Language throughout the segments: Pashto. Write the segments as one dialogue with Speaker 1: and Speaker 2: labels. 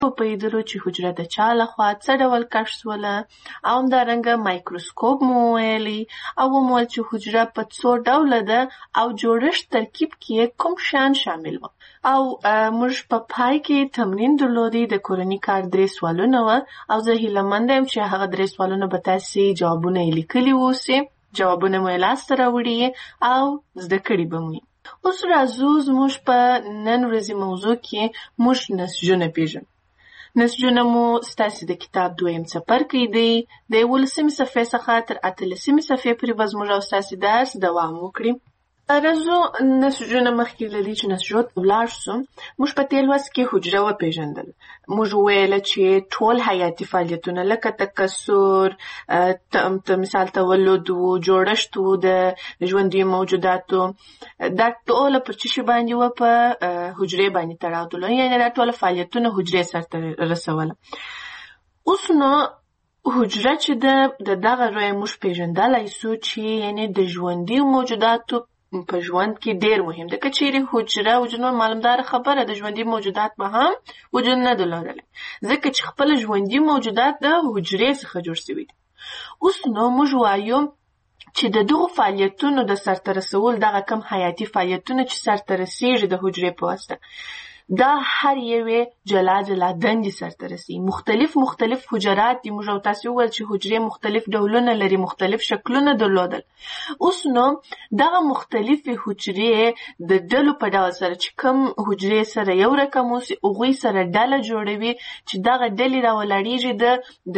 Speaker 1: پوهېدلو چې حجره د چا لخوا څه ډول کشف شوله او همدارنګه مایکروسکوپ مو وویلي او ومویل چې حجره په څو ډوله ده او جوړښت ترکیب کې کوم شیان شامل وو. او موږ په پای کې تمرین درلودی د کورني کار 3 سوالونه وه او زه هیله یم چې هغه 3 سوالونه به تاسې جوابونه یې لیکلي اوسئ، جوابونه مو یې لاسته راوړي او زده کړي به مو. اوس راځو زموږ په نن ورځې موضوع کې موږ نسجونه پیژنو. نسجونه مو ستاسې د کتاب 2م څپرکی دی. د 11مې صفحې څخه تر 18مې صفحې پورې به زموږ او ستاسې درس دوام وکړي. راځو نسجونه مخکې له دې چې نسجو ته ولاړ شو، موږ په تېر لوست کې حجره وپېژندل. موږ وویله چې ټول حیاتي فعالیتونه لکه تکثر، مثال تولد و، جوړښت و د ژوندیو موجوداتو، دا ټوله پر څه شي باندې وه؟ په حجرې باندې تړاو درلود، یعنې دا ټوله فعالیتونه حجرې سرته رسوله. اوس نو حجره چې ده د دغه رویه موږ پېژندلی سو چې یعنې د ژوندیو موجوداتو په ژوند کې ډېر مهم ده. که چیرې حجره وجود معلومداره خبره د ژوندي موجودات به هم وجود نه درلودلی، ځکه چې خپل ژوندي موجودات د حجرې څخه جوړ شوي دي. اوس نو موږ وایو چې د دغو فعالیتونو د سرته رسول دغه کم حیاتي فعالیتونه چې سرته رسیږي د حجرې په واسطه، دا هر یوې جلا جلا دندې سرته رسي. مختلف حجرات دي. موږ او تاسې وویل چې حجرې مختلف ډولونه لري، مختلف شکلونه درلودل. اوس نو دغه مختلفې حجرې د ډلو په ډول سره چې کوم حجرې سره یو رقم اوسي، هغوی سره ډله جوړوي چې دغه ډلې راولاړېږي د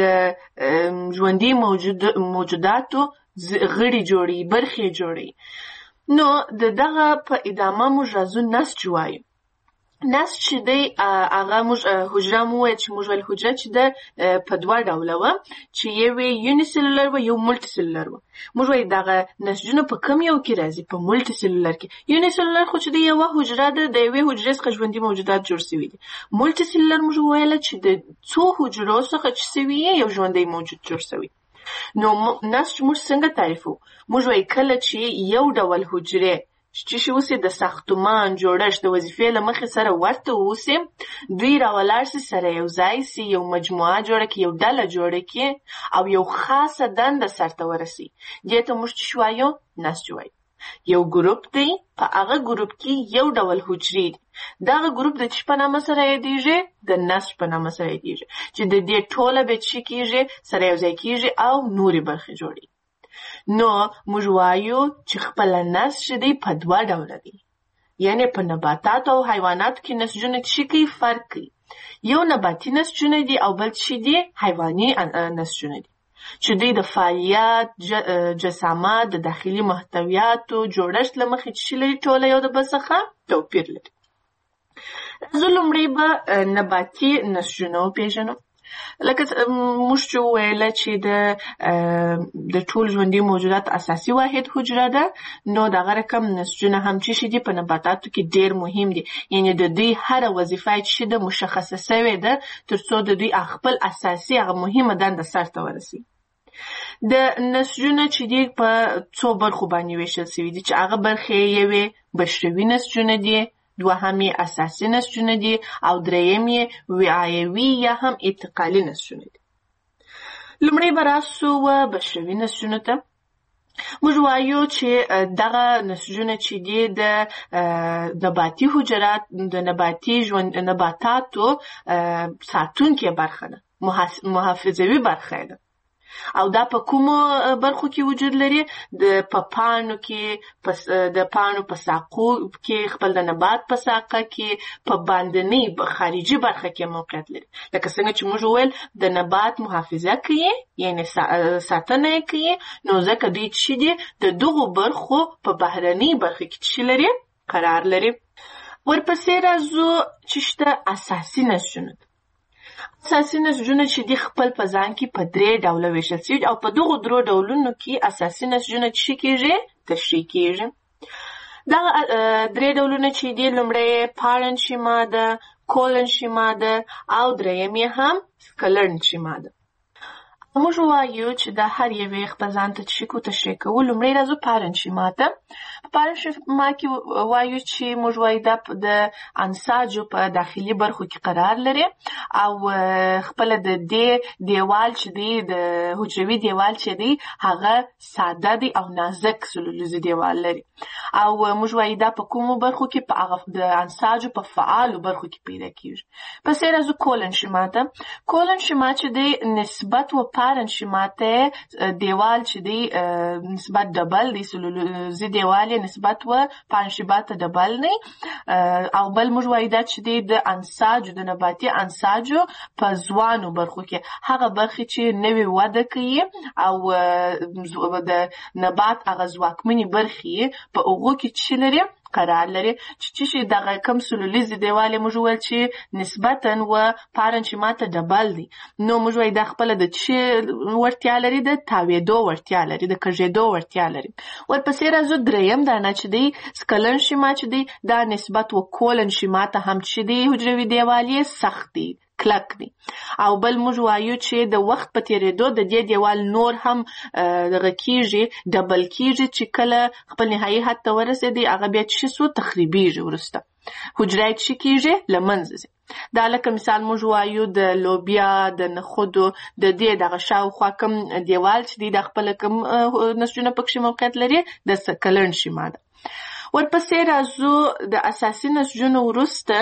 Speaker 1: ژوندي موجوداتو غړي جوړوي، برخې جوړوي. نو د دغه په ادامه موږ راځو نسج وایو. نسج چې دی هغه موږ حجره مو وویل چې موږ ویل حجره چې ده په 2 ډوله وه، چې یوې یوني سلولر وه، یو ملټي سلولر وه. موږ وایو دغه نسجونه په کوم یو کې راځي؟ په ملټي سلولر کې. یوني سلولر خو چې د یوه حجره ده، د یوې حجرې څخه ژوندي موجودات جوړ شوي دي. ملټي سلولر موږ وویله چې د څو حجرو څخه چې شوي یو ژوندی موجود جوړ شوی. نو نسج موږ څنګه تعریفوو؟ موږ وایو کله چې یو ډول حجرې چې شي اوسي د ساختمان جوړښت د وظیفې له مخې سره ورته اوسي، دوی راولاړ سي، سره یو ځای سي، یو مجموعه جوړه کړي، یو ډله جوړه کړي او یو خاصه دنده سرته ورسي. دې ته موږ چې وایو؟ نسج وایو. یو ګروپ دی، په هغه ګروپ کې یو ډول حجرې دي. دغه ګروپ د څه په نامه سره یادېږي؟ د نسج په نامه سره یادېږي، چې د دې ټوله به څه کېږي؟ سره یو ځای کېږي او نورې برخې جوړي. نو موږ وایو چې خپله نسج دی په 2 ډوله دی. یعنې په نباتاتو او حیواناتو کې نسجونه څه کوي؟ فرق کوي. یو نباتي نسجونه دي او بل څه دي؟ حیواني نسجونه دي، چې دوی د فعالیت، جسامت، د داخلي محتویاتو، جوړښت له مخې څه لري؟ ټوله یو د بل څخه توپیر لري. زه لومړی به نباتي نسجونه وپېژنم. لکه موږ چې وویله چې د ټول ژوندي موجودات اساسي واحد حجره ده، نو دغه رقم نسجونه هم چې دي په نباتاتو کې ډېر مهم دي. یعنې د دوی هره وظیفه چې ده مشخصه سوې ده تر څو د دوی خپل اساسي هغه مهمه دنده سرته ورسي. د نسجونه چې دي په څو برخو باندې ویشل شوي دي، چې هغه برخې یوې بشروي نسجونه دي، دوهمې اساسي نسجونه دي او درېیمې وعایوي یا هم انتقالي نسجونه دي. لومړی به راسو بشروي نسجونو ته. موږ وایو چې دغه نسجونه چې دي د نباتي حجرات، د نباتاتو ساتونکې برخه ده، محافظوي برخه ده. او دا په کومو برخو کې وجود لري؟ په پاڼو کې، د پاڼو په ساقو کې، خپل د نبات په ساقه کې، په باندنۍ خارجي برخه کې موقعیت لري. لکه څنګه چې موږ وویل د نبات محافظه کوي، یعنې ساتنه یې کوي، نو ځکه دوی چې دي د دغو برخو په بهرنۍ برخه کې چې لري قرار لري. ورپسې راځو چې شته اساسي نسجونه. اساسي نسجونه چې دي خپل په ځان کې په 3 ډوله ویشل شوي او په دغو 3 ډولونو کې اساسي نسجونه څه کېږي؟ تشریح کېږي. دغه 3 ډولونه چې دي، لومړی پارنشي ماده، کولنشي ماده او درېیم یې هم سکلرنشي ماده. موږ وایو چې د هر یوې خپل ځان ته شکو تشریح کول لومړی راځو پارنشیما ته. په پارنشیما کې وایو چې موږ وایو دا د انساجو په داخلي برخو کې قرار لري او خپل د دې دیوال چې دی د حجروي دیوال چې دی هغه ساده دی او نازک سلولیزي دیوال لري او موږ وایو دا په کومو برخو کې په هغه د انساجو په فعالو برخو کې پیدا کیږي. پس راځو کولنشیما ته. کولنشیما چې دی نسبت و پارنشیما ته دیوال چې دی نسبت ډبل دی سلولیزي دیوال نسبت و پارنشیما ته ډبل نه او بل موږ وایو دا چې دی د انساجو د نباتي انساجو په ځوانو برخو کې هغه برخې چې نوې وده کوي او د نبات هغه ځواکمنې برخې په هغو کې چې لري قرار لري چې دغه کم سلولیزي دیوال موږ ویل چې نسبتاً و پارنشیما ته ډبل دی نو موږ وایو دا خپله د چې وړتیا لري د تاویدو وړتیا لري د کږېدو وړتیا لري. ورپسې راځو دریم دانه چې دی سکلنشیما چې دی دا نسبت و کولنشیما ته هم چې دی حجروي دیوال یې سخت دی کلک دی او بل موږ وایو چې د وخت په تیریدو د دې دیوال نور هم دغه کیږي ډبل کیږي چې کله خپل نهایي حد ته ورسېدي هغه بیا چې سو تخریبیږي وروسته حجره یې چې کیږي له منځه ځي. دا لکه مثال موږ وایو د لوبیا د نخودو د دې دغه شاوخوا کوم دیوال چې دی د خپل کوم نسجونه پکښې موقعیت لري د سکلنشیما ده. ورپسې راځو د اساسي نسجونو وروسته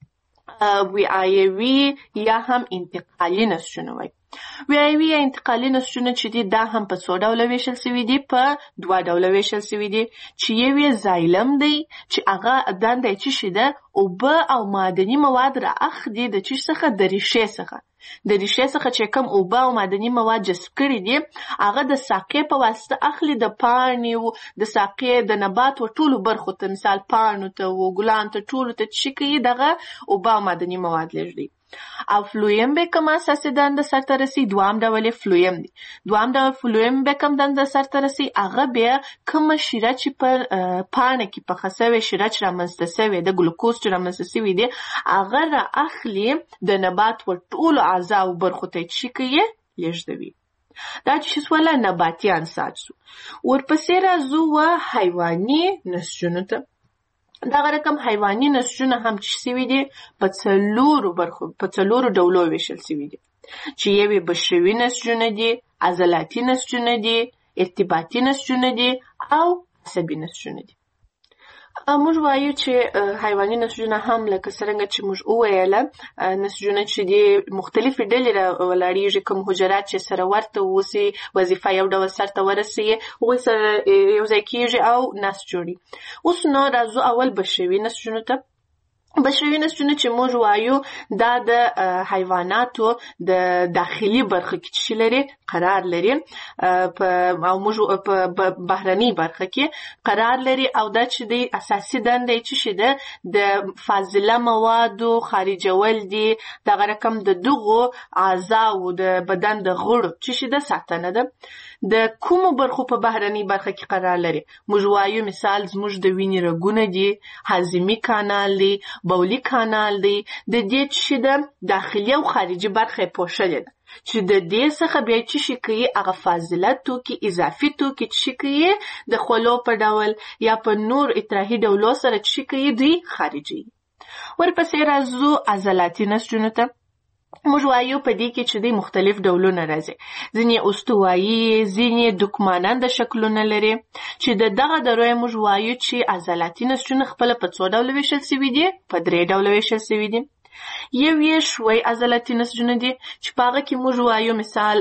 Speaker 1: ویایوي یا هم انتقالي نسجونه وایي. ویایوي یا انتقالي نسجونه چې دي دا هم په څو ډوله ویشل سوي دي په 2 ډوله ویشل سوي دي چې یو یې زایلم دی چې هغه دنده یې څه شي ده اوبه او معدني مواد را اخلي د څه څخه د ریښې څخه چې کوم اوبه او معدني مواد جذب کړي دي هغه د ساقې په واسطه اخلي د پاڼې او د ساقې د نبات و ټولو برخو ته مثال پاڼو ته و ګلانو ته ټولو ته چې کوي دغه اوبه او معدني مواد لېږدي. او فلویم به کوم اساسي دنده سرته رسي دوام ډول فلویم دی. دوام ډول فلویم به کوم دنده سرته رسي هغه بیا کوم شیره چې پر پاڼه کې پخه سوې شیره چې رامنځته سوې د ګلوکوز چې رامنځته سوي دي هغه را اخلي د نبات و ټولو اعضاو برخو ته چې کوي لېږدوي. دا چې سوله نباتي انساج سو. ورپسې راځو و حیواني نسجونو ته. دغه رقم حیواني نسجونه هم چې سوي دي په څلورو ډولو ویشل سوي دي چې یوې بشري نسجونه دي عضلاتي نسجونه دي ارتباطي نسجونه دي او عصبي نسجونه دي. موږ وایو چې حیواني نسجونه هم لکه څرنګه چې موږ وویله نسجونه چې دي مختلفې ډلې ولاړیږي کوم حجرات چې سره ورته اوسي وظیفه یو ډول سرته ورسي هغوی سره یو ځای کیږي او نسج جوړي. اوس نو راځو اول بشري نسجونو ته. بشري نسجونه چې موږ وایو دا د حیواناتو د داخلي برخه کې چې لري قرار لري او موږ په بهرني برخه کې قرار لري او دا چې د اساسي دنده چې شي د فاضله موادو خارجول دي دغه رقم د دغو اعضاو د بدن د غړو چې شي د ساتنه ده. د کومو برخو په بهرني برخه کې قرار لري موږ وایو مثال زموږ د وینې رګونه دي هاضمي کانال دی بولي کانال دی د دې چې د داخلي او خارجي برخه پوښلې ده چې د دې څخه بیا چې شي کوي هغه فاضله توکي اضافي توکي چې کوي د خولو په ډول یا په نور اطراحي ډولو سره چې کوي دوی خارجي. ورپسې راځو عضلاتي نسجونو ته. موږ وایو په دې کې چې د مختلف ډولونه راځي ځینې استوایي ځینې دکماننده شکلونه لري چې دغه دروي موږ وایو چې عضلاتي نسجونه خپل په څو ډول ویشل سوي دي په 3 ډول ویشل سوي دي. یو یې شوي عضلاتي نسجونه دي چې په هغه کې موږ وایو مثال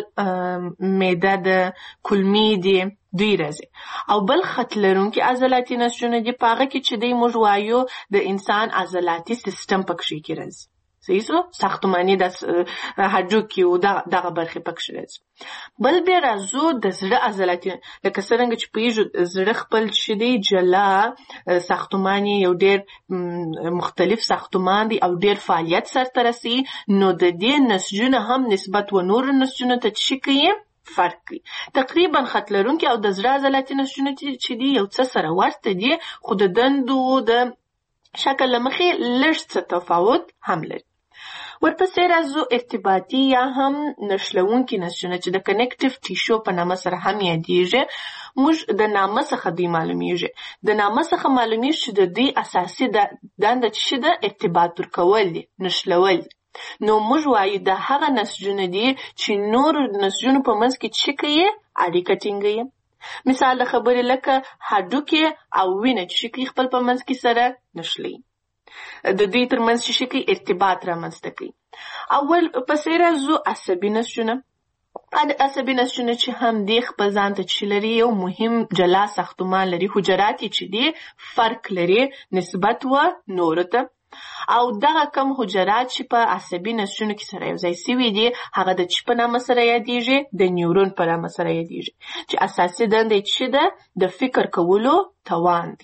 Speaker 1: معده د کولمې دي دوی راځي او بل خط لرونکي عضلاتي نسجونه دي په هغه کې چې دوی موږ وایو د انسان عضلاتي سیستم پکښې کې راځي ساختماني د هډوکي او دغه برخې پکښې راځي. بل بیا راځو د زړه عضلاتي لکه څرنګه چې پوهېږو زړه خپل چې دی جلا ساختمان یو ډېر مختلف ساختمان دی او ډېر فعالیت سرته رسي نو د دې نسجونه هم نسبت و نورو نسجونو ته چې کوي فرق کوي. تقریبا خط لرونکي او د زړه عضلاتي نسجونه چې دي یو څه سره ورته دي خو د دندو د شکل له مخې لږ څه تفاوت هم لري. ورپسې راځو ارتباطي یا هم نښلونکي نسجونه چې د کنیکټیو ټیشو په نامه سره هم یادیږي. موږ د نامه څخه دوی معلومیږي. د نامه څخه معلومیږي چې د دوی اساسي دنده چې ده ارتباط ورکول دي، نښلول دي. نو موږ وایو دا هغه نسجونه دي چې نور نسجونو په منځ کې چې کوي اړیکه ټینګوي. مثال د خبرې لکه هډوکي او وینه چې کوي خپل په منځ کې سره نښلي، د دوی ترمنځ چې کوي ارتباط رامنځته کوي. اول پسې راځو عصبي نسجونه. عصبي نسجونه چې هم دی خپل ځان ته چې لري یو مهم جلا ساختمان لري، حجرات چې دي فرق لري نسبت و نورو ته. او دغه کم حجرات چې په عصبي نسجونو کې سره یوځای سوي دي هغه د چی په نامه سره یادیږي، د نیورون په نامه سره یادیږي، چې اساسي دنده یې چې ده د فکر کولو توان دی.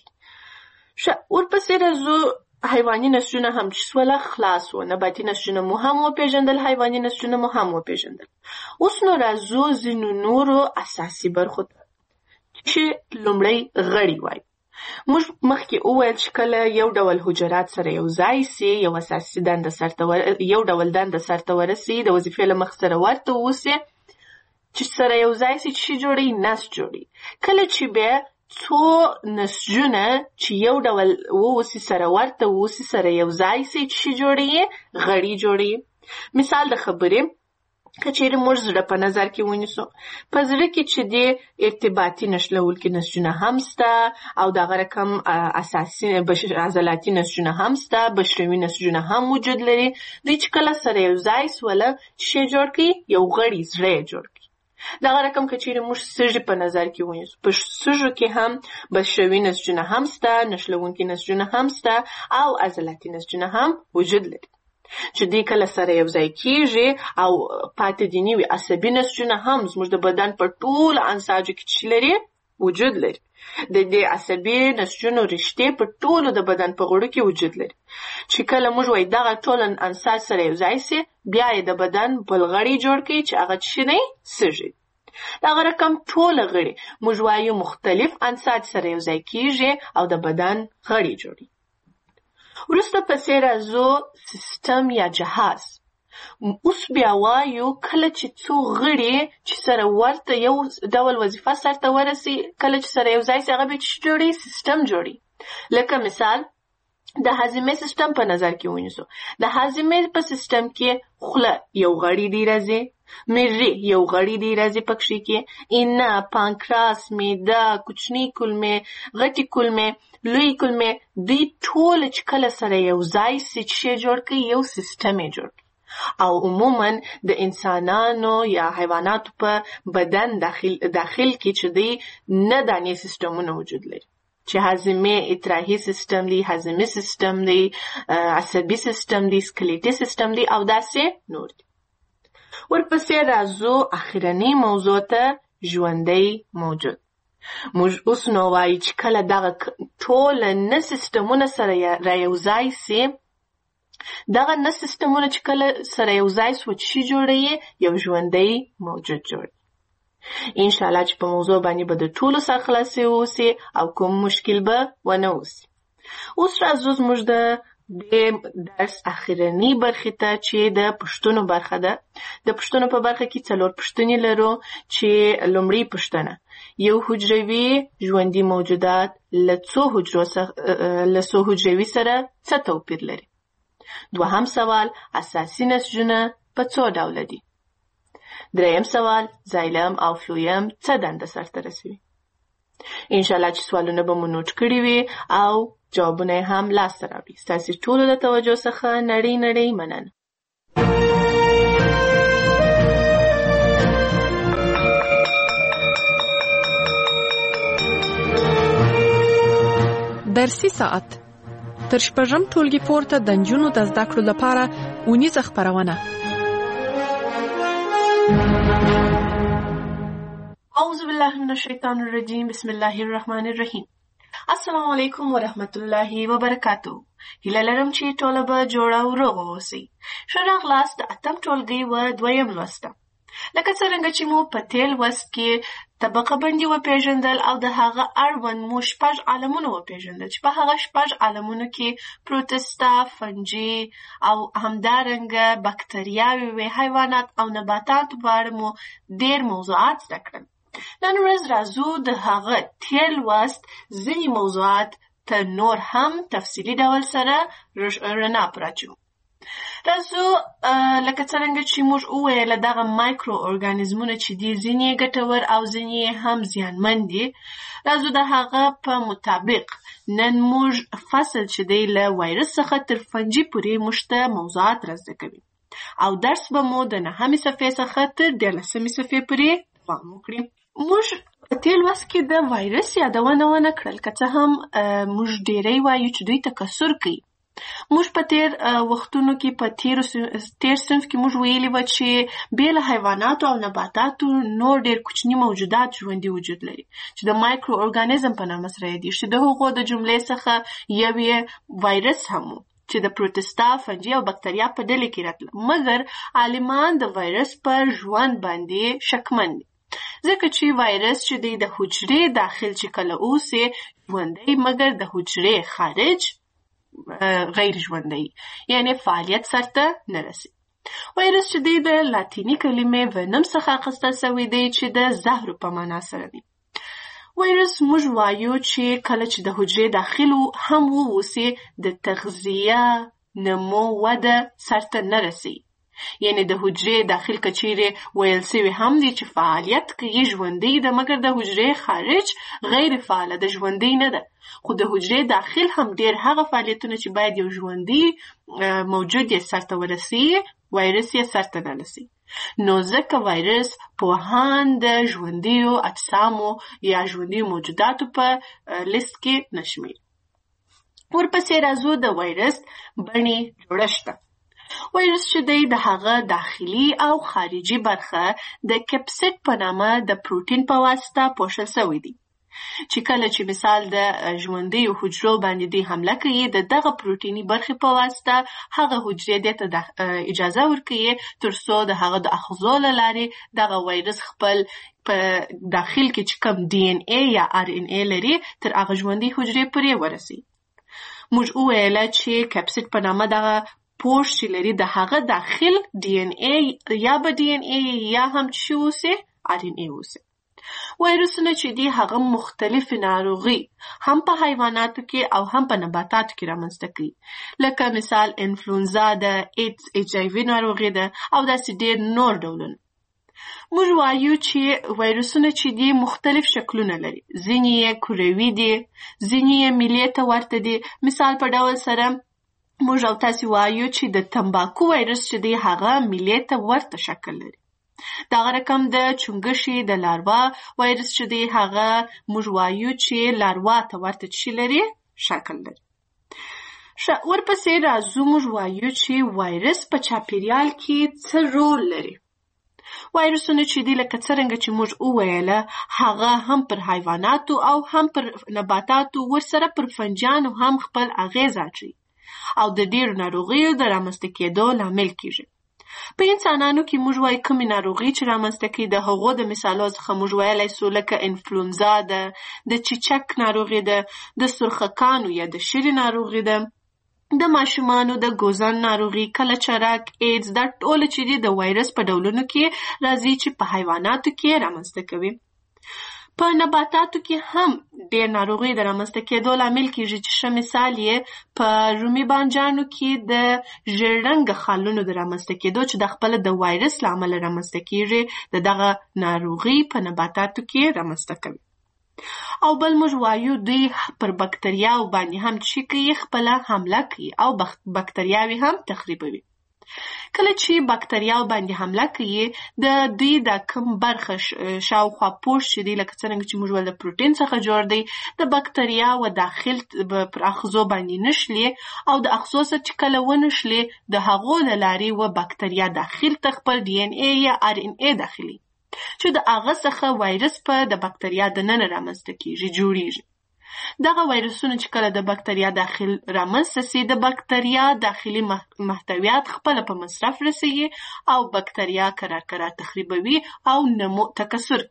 Speaker 1: ورپسې راځو حیواني نسجونه هم چې سوله خلاص و. نباتي نسجونه مو هم وپېژندل، حیواني نسجونه مو هم وپېژندل. اوس نو راځو ځینو نورو اساسي برخو ته چې لومړی غړي وایي. موږ مخکې وویل چې کله یو ډول حجرات سره یو ځای سي، یو اساسي دنده یو ډول دنده سرته ورسي، د وظیفې له مخ سره ورته اوسي، چې سره یو ځای سي چې جوړي نسج جوړي. کله چې بیا څو نسجونه چې یو ډول اوسي سره ورته اوسي سره یو ځای سي چې جوړي غړي جوړي. مثال د خبرې که چیرې موږ زړه په نظر کې ونیسو، په زړه کې چې دی ارتباطي نښلونکي نسجونه هم سته او دغه رقم اساسي عضلاتي نسجونه هم سته، بشروي نسجونه هم وجود لري. دوی چې کله سره یو ځای سوله چې جوړ کړي یو غړی زړه جوړ کړي. دغه رقم که چیرې موږ سږي په نظر کې ونیسو، په سږو کې هم بشروي نسجونه هم سته، نښلونکي نسجونه هم سته او عضلاتي نسجونه هم وجود لري، چې دوی کله سره یو ځای کیږي او پاتې دي نوي عصبي نسجونه هم زموږ د بدن په ټولو انساجو کې چې لري وجود لري. د دې عصبي نسجونو رشتې په ټولو د بدن په غړو کې وجود لري، چې کله موږ وایي دغه ټول انساج سره یو ځای سي بیا یې د بدن بل غړی جوړ کړي چې هغه چې دی سږي. دغه رقم ټول غړي موږ وایو مختلف انساج سره یو ځای کیږي او د بدن غړي جوړي. وروسته پسې راځو سیستم یا جهاز. اوس بیا وایو کله چې څو غړي چې سره ورته یو ډول وظیفه سرته ورسي، کله چې سره یو ځای سي هغه بیا چې جوړي سیستم جوړي. لکه مثال د هاضمې سیستم په نظر کې ونیسو. د هاضمې په سیستم کې خوله یو غړی دی راځي، مری یو غړی دی راځي پکښې کې، اینه، پانکراس، معده، کوچنۍ کولمې، غټې کولمې، لوی کولمې، دوی ټول چې کله سره یو ځای سي چې جوړ کړي یو سیستم یې جوړ کړي. او عموما د انسانانو یا حیواناتو په بدن داخل کې چې دی نه دانې سیستمونه وجود لري، چې هاضمې اطراحي سیستم دی، هاضمي سیستم دی، عصبي سیستم دی، سکلیټي سیستم دی او داسې نور دی. ورپسې راځو اخرنۍ موضوع ته، ژوندی موجود. موږ اوس نو وایو چې کله دغه ټول نه سیستمونه سره را یو ځای سي، دغه نه سیستمونه چې کله سره یو ځای سو چې جوړوي یو ژوندی موجود جوړوي. انشاءالله چې په موضوع باندې به د ټولو سرخلاصي اوسي او کوم مشکل به ونه اوسي. اوس راځو زموږ د درس اخرنۍ برخې ته چې د پوښتنو برخه ده. د پوښتنو په برخه کې 4 پوښتنې لرو، چې لومړی پوښتنه یو حجروي ژوندي موجودات له څو حجروي سره څه توپیر لري. دوهم سوال اساسي نسجونه په څو ډوله دي. دریم سوال زایلم او فلویم څه دنده سرته رسوي. انشاءالله چې سوالونه به مو نوټ کړي وي او جوابونه هم لاسته راوړي. ستاسو ټولو د توجه څخه نړۍ مننه.
Speaker 2: درسي ساعت تر شپږم ټولګي پورته د نجونو د زده کړو لپاره اونیزه خپرونه.
Speaker 1: اعوذ بالله من الشیطان الرجیم، بسم الله الرحمن الرحیم. السلام علیکم ورحمت الله وبرکاتو. هیله لرم چې ټول به جوړ او روغ اوسئ. ښه راغلاست د 8م ټولګي و 2م لوست ته. لکه څرنګه چې مو په تېر لوست کې طبقه بندي وپېژندل او د هغه اړوند مو 6 عالمونه وپېژندل چې په هغه 6 عالمونو کې پروتستا، فنجي او همدارنګه بکتریاوې وې، حیوانات او نباتات په اړه مو ډېر موضوعات زده کړل. نن ورځ راځو د هغه تېر لوست ځینې موضوعات ته نور هم تفصیلي ډول سره رڼا پراچو. راځو لکه څرنګه چې موږ وویل دغه مایکرو ارګانیزمونه چې دي ځینې ګټور او ځینې هم زیانمن دي. راځو د هغه په مطابق نن موږ فصل چې دی له وایرس څخه تر فنجي پورې موږ ته موضوعات را زده کوي او درس به مو د 9مې صفحې څخه تر 13مې صفحې پورې دوام وکړي. موږ په تېر لوست کې د وایرس یادونه ونه کړل، که څه هم موږ ډېری وایو چې دوی تکثر کوي. موږ په تېر وختونو کې په تېر صنف کې موږ ویلي وو چې بې له حیواناتو او نباتاتو نور ډېر کوچني موجودات ژوندي وجود لري چې د مایکرو ارګانیزم په نامه سره یادېږي، چې د هغو د جملې څخه یو یې وایرس هم و چې د پروتستا، فنجي او بکتریا په ډلې کې راتله. مګر عالمان د وایرس پر ژوند باندې شکمن دي، ځکه چې وایرس چې دی د حجرې داخل چې کله اوسي ژوندی، مګر د حجرې خارج غیر ژوندی، یعنی فعالیت سرته نه رسي. وایرس چې دی د لاتینی کلمې ونم څخه اخیستل شوی دی چې د زهرو په معنا سره دی. وایرس موږ وایو چې کله چې د حجرې داخل هم واوسي د تغذیه، نمو، وده سرته نه رسي. یعنی د حجرې داخل کچیرې ویل سوي هم دي چې فعالیت کوي ژوندی ده، مګر د حجرې خارج غیر فعاله ده، ژوندی نه ده. خو د حجرې داخل هم ډېر هغه فعالیتونه چې باید یو ژوندی موجود یې سرته ورسي، وایرس یې سرته نه رسي. نو ځکه وایرس پوهان د ژوندیو اجسامو یا ژوندیو موجوداتو په لیست کې نشمیر. ورپسې راځو د وایرس بڼې جوړښت. وایرس چې دی د هغه داخلي او خارجي برخه د کپسید په نامه د پروتین په واسطه پوښل شوی دی، چې کله چې مثال د ژوندیو حجرو باندې دی حمله کوي، د دغه پروتیني برخې په واسطه هغه حجرې دې ته اجازه ورکوي تر څو د هغه د اخذو له لارې دغه وایرس خپل په داخل کې چې کوم دی ان ای یا ار ان ای لري تر هغه ژوندۍ حجرې پورې ورسي. موږ وویل چې کپسید په نامه دغه پوښ چې لري د هغه داخل دی ان ای یا به دی ان ای یا هم چې اوسي ار ان ای اوسي. وایرسونه چې دي هغه مختلف ناروغي هم په حیواناتو کې او هم په نباتاتو کې رامنځته کوي، لکه مثال انفلونزا ده، ایډز، ایچ آی وي ناروغي ده او داسې ډېر نور ډولونه. موږ وایو چې وایرسونه چې دي مختلف شکلونه لري، ځینې یې کروي دي، ځینې یې میلې ته ورته دي. مثال په ډول سره موږ او تاسې وایو چې د تمباکو وایرس چې دی هغه میلې ته ورته شکل لري. دغه رقم د چونګښې د لاروا وایرس چې دی هغه موږ وایو چې لاروا ته ورته څه لري، شکل لري. ورپسې راځو موږ وایو چې وایرس په چاپیریال کې څه رول لري. وایرسونه چې دی لکه څرنګه چې موږ وویله هغه هم پر حیواناتو او هم پر نباتاتو ورسره پر فنجانو هم خپل اغیز اچوي او د ډېرو ناروغیو د رامنځته کېدو لامل کیږي. په انسانانو کې موږ وایو کومې ناروغي چې رامنځته کوي، د هغو د مثالو څخه موږ ویلی سو لکه انفلونزا ده، د چیچک ناروغي ده، د سرخکانو یا د شري ناروغي ده، د ماشومانو د ګوزن ناروغي، کلچرک، ایډز، دا ټول چې دي د وایرس په ډولونو کې راځي چې په حیواناتو کې رامنځته کوي. په نباتاتو کې هم ډېر ناروغي د رامنځته کېدو لامل کیږي چې ښه مثال یې په رومي بانجانو کې د ژېړ رنګه خالونو د رامنځته کېدو چې د خپله د وایرس له امله رامنځته کیږي د دغه ناروغي په نباتاتو کې رامنځته کوي. او بل موږ وایو دوی پر بکتریاو باندې هم چې کوي خپله حمله کوي او بکتریاوې هم تخریبوي. کله چې بکتریاو باندې حمله کوي د دوی د کم برخه شاوخوا پوښ چې دی لکه څرنګه چې موږ ول د پروتین څخه جوړ دی، د بکتریاو داخل پر اخذو باندې نشلي او د اخذو سره چې کله ونشلي د هغو له لارې و بکتریا داخل ته خپل دی ان ای یا ار ان ای داخلي چې د هغه څخه وایرس په د بکتریا دننه رامنځته کیږي، جوړیږي. دغه وایرسونه چې کله د بکتریا داخل رامنځته سي، د بکتریا داخلي محتویات خپله په مصرف رسوي او بکتریا کرار تخریبوي او نمو تکثر کوي.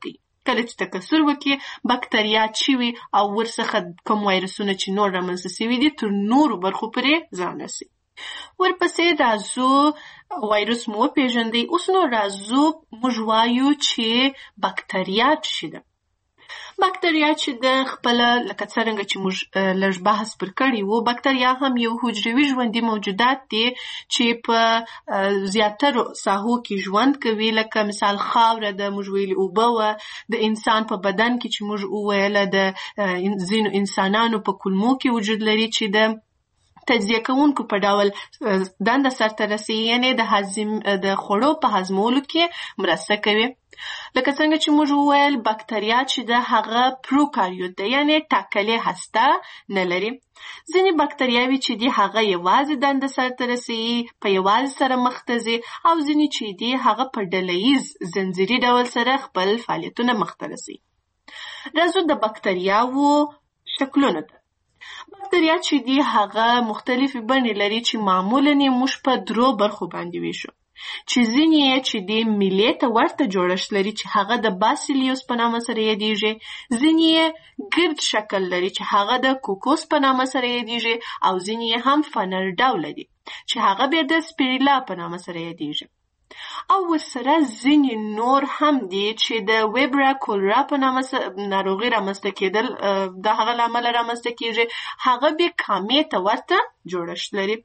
Speaker 1: کله چې تکثر وکړي بکتریا چې وي او ورڅخه کوم وایرسونه چې نور رامنځته سوي دي تر نورو برخو پورې ځان رسي. ورپسې راځو وایرس مو وپېژندئ. اوس نو راځو موږ وایو چې بکتریا څه ده. بکتریا چې د خپله لکه څرنګه چې موږ لږ بحث پر کړی وو، بکتریا هم یو حجروي ژوندي موجودات دي چې په زیاترو ساحو کې ژوند کوي، لکه مثال خاوره ده، موږ ویلي اوبه وه، د انسان په بدن کې چې موږ وویله د ځینو انسانانو په کولمو کې وجود لري چې د تجزیه کوونکو په ډول دنده سرته رسي، یعنې د خوړو په هضمولو کې مرسته کوي. لکه څنګه چې موږ وویل بکتریا چې ده هغه پروکاریوت ده، یعنې ټاکلې هسته نه لري. ځینې بکتریاوې چې دي هغه یوازې دنده سرته رسي، په یوازې سره مخ ته ځي، او ځینې چې دي هغه په ډلهییز زنځیري ډول سره خپل فعالیتونه مخ ته رسي. راځو د بکتریاوو شکلونو ته. بکتریا چې دي هغه مختلفې بڼې لري چې معمولاً یې موږ په درو برخو باندې ویشو، چې ځینې یې چې دي میلې ته ورته جوړښت لري چې هغه د باسیلیوس په نامه سره یادیږي، ځینې یې ګرد شکل لري چې هغه د کوکوس په نامه سره یادیږي، او ځینې یې هم فنر ډوله دي چې هغه بیا د سپیریلا په نامه سره یادیږي. او ورسره ځینې نور هم دي چې د ویبرا کولرا په نامه ناروغي رامنځته کېدل د هغه له امله رامنځته کېږي، هغه بیا کامې ته ورته جوړښت لري.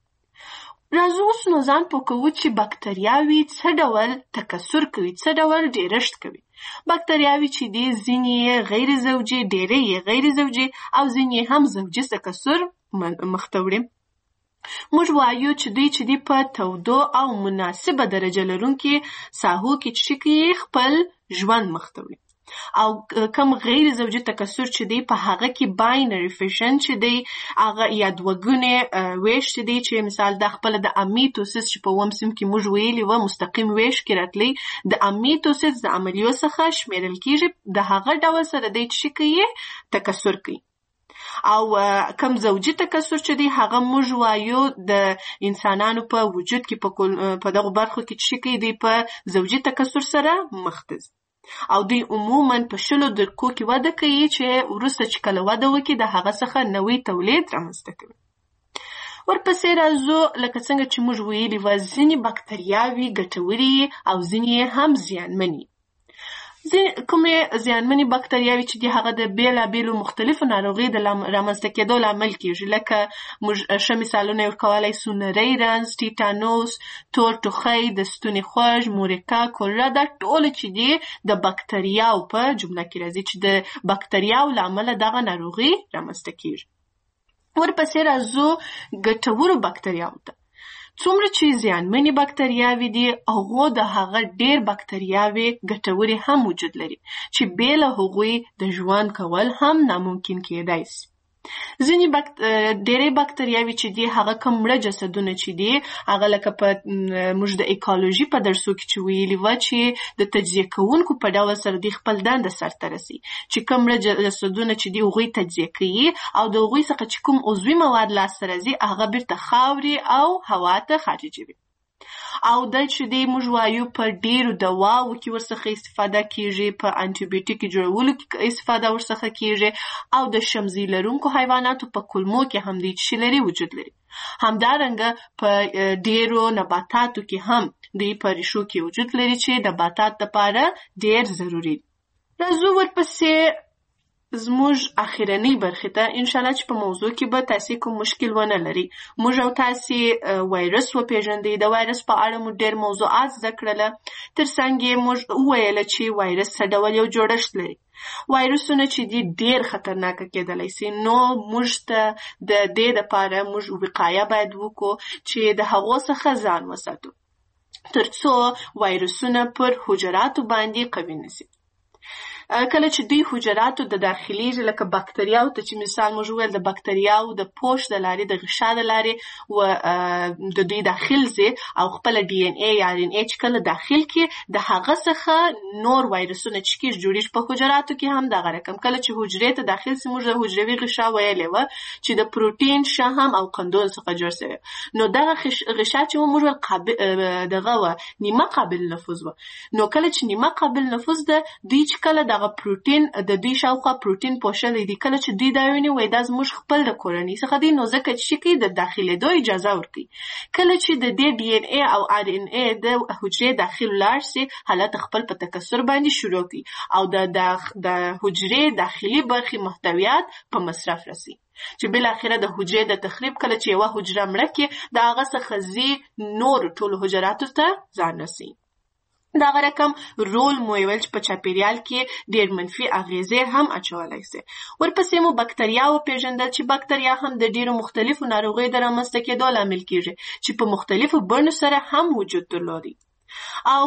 Speaker 1: راځو اوس نو ځان پوه کوو چې بکتریاوې څه ډول تکثر کوي، څه ډول ډېرښت کوي. بکتریاوې چې دي ځینې یې غیر زوجي، ډېرې یې غیر زوجي، او ځینې هم زوجي تکثر مخ ته وړي. موږ وایو چې دوی چې دي په تودو او مناسبه درجه لرونکي ساحو کې چې کوي خپل ژوند مخ ته وړي، او کم غیر زوجي تکثر چې دی په هغه کې باینري فیشن چې دی هغه یا دوهګونې ویش چې دی چې مثال د خپل د امیتوسیس چې په اووم صنف کې موږ ویلي وه مستقیم ویش کې راتلی، د امیتوسیس د عملیو څخه شمیرل کېږي، د هغه ډول سره دی چې کوي تکثر کوي. او کم زوجي تکثر چې دی هغه موږ وایو د انسانانو په وجود کې په دغه برخو کې چې کوي دی په زوجي تکثر سره مخ ته ځي، او دوی عموماً په 10 درکو کې وده کوي چې وروسته چې کله وده وکړي د هغه څخه نوی تولید رامنځته کوي. ورپسې راځو لکه څنګه چې موږ ویلي وه ځینې بکتریاوې ګټورې او ځینې هم زیانمنې. کومې زیانمنې بکتریاوې چې دي هغه د بېلابېلو مختلفو ناروغیو د رامنځته کېدو لامل کېږي، لکه موږ ښه مثالونه یې ورکولی سو نری رنځ، ټیټانوس، تور ټوخی، د ستوني خوږ، مورکه، کولرا، دا ټول چې دي د بکتریاو په جمله کې راځي چې د بکتریاو له امله دغه ناروغي رامنځته کېږي. ورپسې راځو ګټورو بکتریاوو ته. څومره چې زیانمنې بکتریاوې دي هغو د هغه ډېر بکتریاوې ګټورې هم وجود لري چې بې له هغوی د ژوند کول هم ناممکن کېدای شي. ځینې ډېرې بکتریاوې چې دي هغه کوم مړه جسدونه چې دي هغه لکه په موږ د ایکالوژي په درسو کې چې ویلي وه چې د تجزیه کوونکو په ډول سره دوی خپل دنده سرته رسي، چې کوم مړه جسدونه چې دي هغوی تجزیه کوي او د هغوی څخه چې کوم عضوي مواد لاسته راځي هغه بیرته خاورې او هوا ته خارجوي. او دا چې دی موږ وایو په ډیرو دواو کې ورڅخه استفاده کیږي، په انټي بیوټیک جوړولو کې استفاده ورڅخه کیږي، او د شمزي لرونکو حیواناتو په کولمو کې هم دی چې لري وجود لري. همدارنګه په ډیرو نباتاتو کې هم دی په ریښو کې وجود لري چې د نباتات لپاره ډیر ضروري دي. راځو ورپسې زموږ اخیرنۍ برخې ته، انشاءالله چې په موضوع کې به تاسې کوم مشکل ونه لري. موږ او تاسې وایرس وپېژندئ، د وایرس په اړه مو ډېر موضوعات زده کړله، تر څنګ یې موږ وویله چې وایرس څه ډول یو جوړښت لري. وایرسونه چې دي ډېر خطرناکه کېدلی سي، نو موږ ته د دې دپاره موږ وقایه باید وکړو چې د هغو څخه ځان وساتو تر څو وایرسونه پر حجراتو باندې قوي نسي. کله چې دوی حجراتو د داخليږي لکه بکتریاو ته چې مثال موږ ویل د بکتریاو د پوش د لارې د غشا د لارې و د دوی داخل ځي او خپل ډي ان اي یا ان اچ کله داخل کې د هغه څخه نور وایرسونه چې کیږي جوړیږي په حجراتو کې هم دغه رقم کله چې حجرې ته داخل سي موږ د حجروي غشا ویلې و چې د پروتین شحم او قندول څخه جوړ شوی نو دغه غشا چې موږ قابل دغه و نیمه قابل نفوذ و نو کله چې نیمه قابل نفوذ ده دوی چې کله دغه پروتین د دوی شاوخوا پروتین پوښلې دي کله چې دوی دا ویني وای دا زموږ خپل د کورنۍ څخه دی نو ځکه چې کوي د داخلېدو اجازه ورکوي کله چې د دې ډي ان اي او ار ان اي د حجرې داخل لاړ شي حالت خپل په تکثر باندې شروع کوي او د حجرې داخلي برخې محتویات په مصرف رسي چې بل اخره د حجرې د تخریب کله چې یو حجره مړه کې د هغه څخه زی نور ټول حجراتو ته ځان رسي دا رقم رول مو ویل چې په چاپیریال کې ډېر منفي اغیزې هم اچولای شي ورپسې مو بکتریا او پیژندل چې بکتریا هم د ډېرو مختلفو ناروغیو د رامنځته کېدو لامل کیږي چې په مختلفو بڼو سره هم وجود درلودي او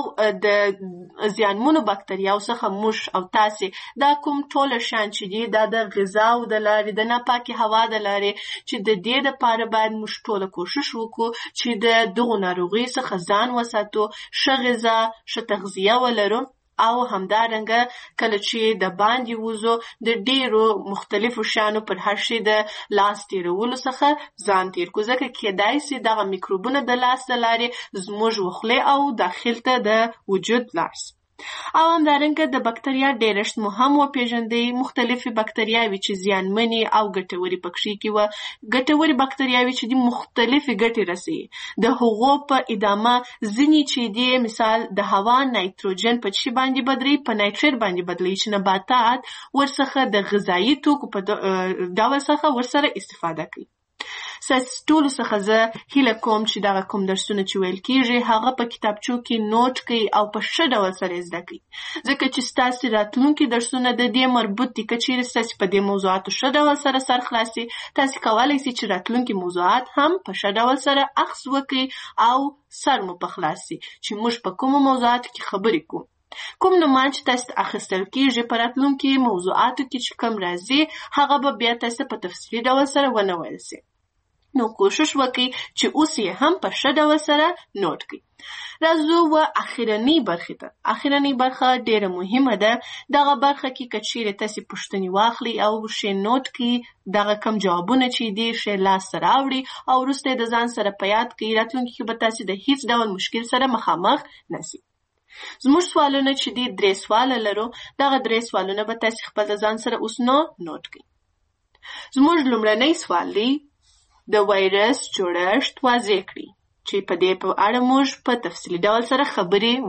Speaker 1: د زیانمنو بکتریاو څخه موږ او تاسې دا کوم ټول شان چې دي دا د غذا او د لارې د ناپاکې هوا د لارې چې د دې دپاره باید موږ ټوله کوشش وکړو چې د دغو ناروغیو څخه ځان وساتو ښه غذا ښه تغذیه ولرو او همدارنګه کله چې د باندې وځو د ډیرو مختلفو شیانو پر هر شي د لاس تیرولو څخه ځان تیر کړو ځکه کېدای شي دغه میکروبونه د لاس له لارې زموږ وخلې او داخل ته د وجود لاړ شي او همدارنګه د بکتریا ډېرښت مو هم وپېژندئ مختلفې بکتریاوې چې زیانمنې او ګټورې پکښې کې وه ګټورې بکتریاوې چې دي مختلفې ګټې رسوي د هغو په ادامه ځینې چې دي مثال د هوا نایتروجن په څه باندې بدلوي په نایتریت باندې بدلوي چې نباتات ورڅخه د غذایي توکو په ډول څخه ورسره استفاده کوي ټولو څخه زه هیله کوم چې دغه کوم درسونه چې ویل کېږي هغه په کتابچو کې نوټ کړئ او په ښه ډول سره یې زده کړئ ځکه چې ستاسې راتلونکي درسونه د دې مربوط دي که چیرې ستاسې په دې موضوعاتو ښه ډول سره سر خلاص شي تاسې کولی شئ چې راتلونکي موضوعات هم په ښه ډول سره اخذ وکړئ او سر مو په خلاص شي چې موږ په کومو موضوعاتو کې خبرې کوو کوم نومان چې تاسو اخیستل کېږي په راتلونکي موضوعاتو کې چې کوم راځي هغه به بیا تاسو په تفصیلي ډول سره ونه ویل شي نو کوشش وکړئ چې اوس یې هم په ښه ډول سره نوټ کړئ راځو و اخرنۍ برخې ته اخرنۍ برخه ډېره مهمه ده دغه برخه کې که چیرې تاسې پوښتنې واخلئ او ښې نوټ کړئ دغه کم جوابونه چې دي ښې لاسته راوړي او وروسته یې د ځان سره په یاد کړئ راتلونکي کې به تاسې د هیڅ ډول مشکل سره مخامخ نشئ زموږ سوالونه چې دي 3 سواله لرو دغه 3 سوالونه به تاسې خپل د ځان سره اوس نو نوټ کړئ زموږ لومړنی سوال دی د وایرس جوړښت واضح کړي چې په دې په اړه موږ په تفصیلي ډول سره خبرې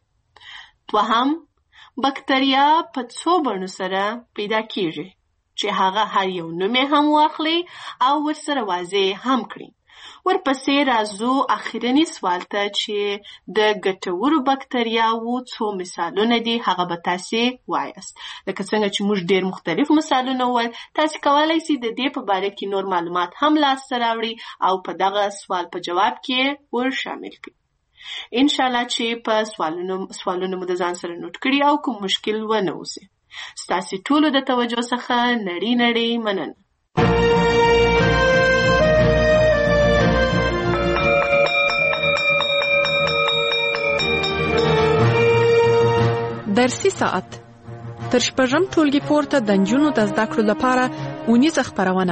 Speaker 1: وکړلې دوهم بکتریا په څو بڼو سره پیدا کیږي چې هغه هر یو نوم یې هم واخلي او ورسره واضح هم کړي ورپسې راځو اخرني سوال ته چې د ګټورو بکتریاوو څو مثالونه دي هغه به تاسې وایاست لکه څنګه چې موږ ډېر مختلف مثالونه وویل تاسې کولی شئ د دې په باره کې نور معلومات هم لاسته راوړئ او په دغه سوال په جواب کې ور شامل کړئ انشاءالله چې په سوالونه مو د ځان سره نوټ کړي او کوم مشکل ونه اوسي ستاسې ټولو د توجه څخه نړۍ مننه
Speaker 2: درسي ساعت تر شپږم ټولګي پورته د نجونو د زده کړو لپاره اونیزه خپرونه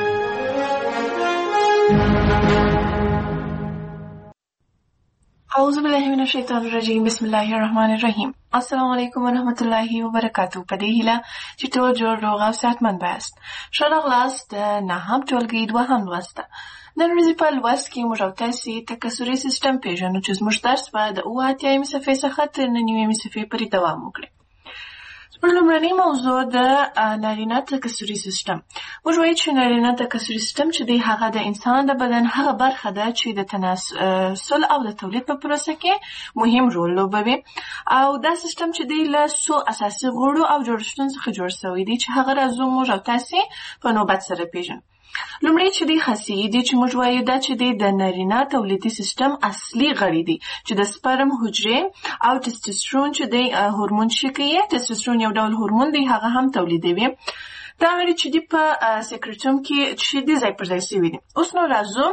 Speaker 1: اعوذ بالله من الشیطان الرجیم بسم الله الرحمن الرحیم السلام علیکم ورحمت الله وبرکاته په دې هیله چې ټول جوړ روغ او صحتمند یاست ښه راغلاست د نهم ټولګي دوهم لوست ته نن ورځې په لوست کې موږ او تاسې تکثري سیسټم پېژنو چې زموږ درس به د 78مې صفحې څخه تر 99مې صفحې پورې دوام وکړي زموږ لومړنۍ موضوع د نارینه تکثري سیسټم موږ وایو چې نارینه تکثري سیسټم چې دی هغه د انسان د بدن هغه برخه ده چې د تناسل او د تولید په پروسه کې مهم رول لوبوي او دا سیسټم چې دی له څو اساسي غړو او جوړښتونو څخه جوړ شوی دی چې هغه راځو موږ او تاسې په نوبت سره پېژنو لومړی چې دی خصیې دي چې موږ وایو دا چې دی د نارینه تولیدي سیستم اصلي غړي دي چې د سپرم حجرې او ټسټوسټرون چې دی هورمون شکي ټسټوسټرون یو ډول هورمون دی هغه هم تولیدوي دا غړي چې دی په سکرټوم کې چې دی ځای پر ځای شوي دي. اوس نو راځو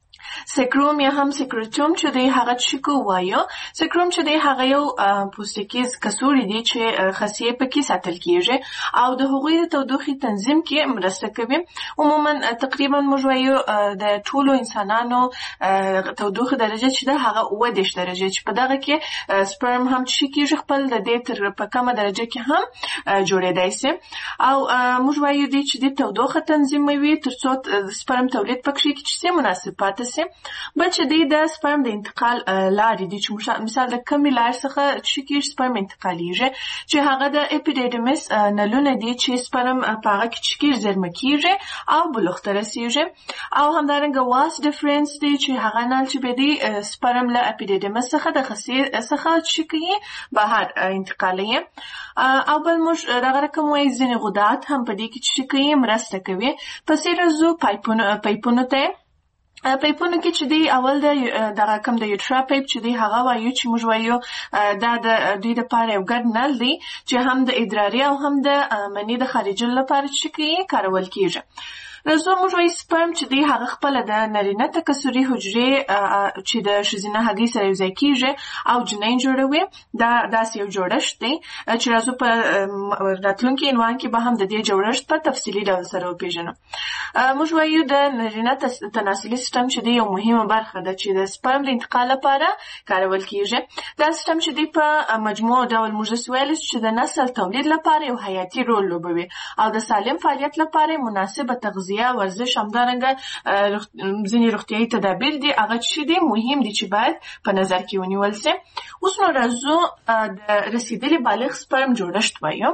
Speaker 1: سکروم یا هم سکروټوم چې دی هغه چیکو وایو. سکروم چې دی هغه یو پوستکیز کڅوړې دي چې خصیې پکې ساتل کیږي او د هغوی د تودوخې تنظیم کې مرسته کوي. عموما تقریبا موږ وایو د ټولو انسانانو تودوخې درجه چې ده هغه 30 درجه چې په دغه کې سپرم هم چې کیږي خپل د دې تر په کمه درجه کې هم جوړېدای شي او موږ وایو دی چې د تودوخه تنظیموي ترڅو سپرم تولید پکې چې مناسب پاتې شي. بل چې دی د سپرم د انتقال لارې دي چې مثال د کمې لارې څخه چې کې سپرم انتقالیږي چې هغه د اپیډیډیمس نلونه دي چې سپرم په هغه کې چې زیرمه کیږي او بلوغ ته رسیږي او همدارنګه واس ډیفرنس دی چې هغه نل چې به دی سپرم له اپیډیډیمس څخه د خصیې څخه چې کې بهر انتقالي او بل موږ دغه رقم وایي ځینې غدات هم په دې کې چې کې مرسته کوي. پسې راځو پایپونو ته. پایپونو کې چې دی اول د رقم د یوټرا پایپ چې دی هغه وایو چې موږ وایو دا د دې لپاره یو ګډ نل دی چې هم د ادراري او هم د مني د خارجولو لپاره چې کارول کیږي. راځو موږ وایو سپرم چې دی هغه خپل د نارینه تکثري حجرې چې د ښځینه هګۍ سره یوځای کیږي او جنین جوړوي. دا داسې یو جوړښت دی چې راځو په راتلونکي عنوان کې به هم د دې جوړښت په تفصیلي ډول سره وپېژنو. موږ وایو د نارینه تناسلي سیستم چې دی یو مهمه برخه ده چې د سپرم د انتقال لپاره کارول کیږي. دا سیستم چې دی په مجموع ډول موږ ویل چې د نسل تولید لپاره یو حیاتي رول لوبوي او د سالم فعالیت لپاره مناسبه تغذیه ورزش همدارنګه ځینې روغتیایي تدابیر دي هغه چې دي مهم دي چې باید په نظر کې ونیول شي. اوس نو راځو د رسیدلي بالغ سپرم جوړښت وایو.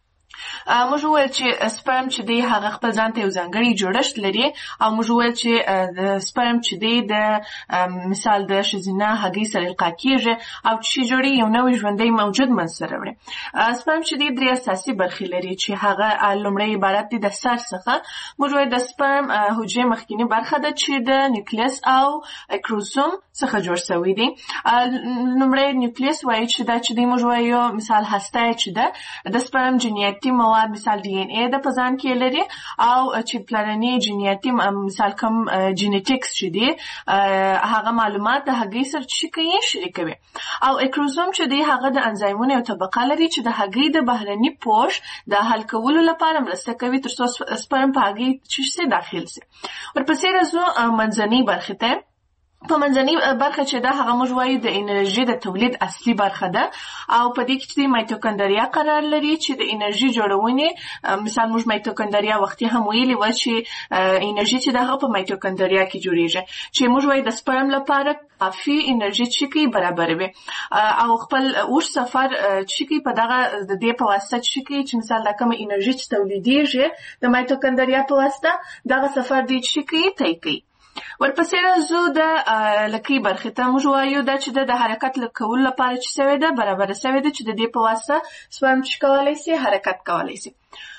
Speaker 1: موږ وویل چې سپرم چې دی هغه خپل ځان ته یو ځانګړی جوړښت لري او موږ وویل چې د سپرم چې دی د مثال د ښځینه هګۍ سره القا کیږي او چې جوړي یو نوی ژوندی موجود منځته راوړي. سپرم چې دی 3 اساسي برخې لري چې هغه لومړی عبارت دی د سر څخه. موږ وایو د سپرم حجرې مخکینی برخه ده چې د نیوکلیس او کروموسوم څخه جوړ شوی دی. لومړی نیوکلیس وایي چې دا چې دی موږ وایو مثال هسته چې ده د سپرم جینیاتي مواد مثال ډي ان اي د پزان کې لري او چې پلاني جینیاتي مثال کوم جینیټکس چې دی هغه معلومات د هګۍ سره شریکوي او کروموسوم چې دی هغه د انزایمونو یو طبقه لري چې د هګۍ د بهرني پوښ د حل کولو لپاره مرسته کوي ترڅو سپرم په هګۍ چې داخل شي. ورپسې راځو منځنۍ برخې ته. په منځنۍ برخه چې ده هغه موږ وایو د انرژي د تولید اصلي برخه ده او په دې کې چې مایټوکاندریا قرار لري چې د انرژي جوړونې مثال موږ مایټوکاندریا وختي هم ویلي و چې انرژي چې دغه په مایټوکاندریا کې جوړیږي چې موږ وایو د سپرم لپاره کافي انرژي چې کی برابروي او خپل اوږد سفر چې کی په دغه د دې په واسطه چې مثال د کوم انرژي چې تولیدېږي د مایټوکاندریا په واسطه دغه سفر دی چې کی طی کوي. ورپسې راځو د لکۍ برخې ته. موږ وایو دا چې د حرکت کولو لپاره چې شوې ده برابره شوې ده چې د دې په واسطه سپرم چې کولی شي حرکت کولی شي.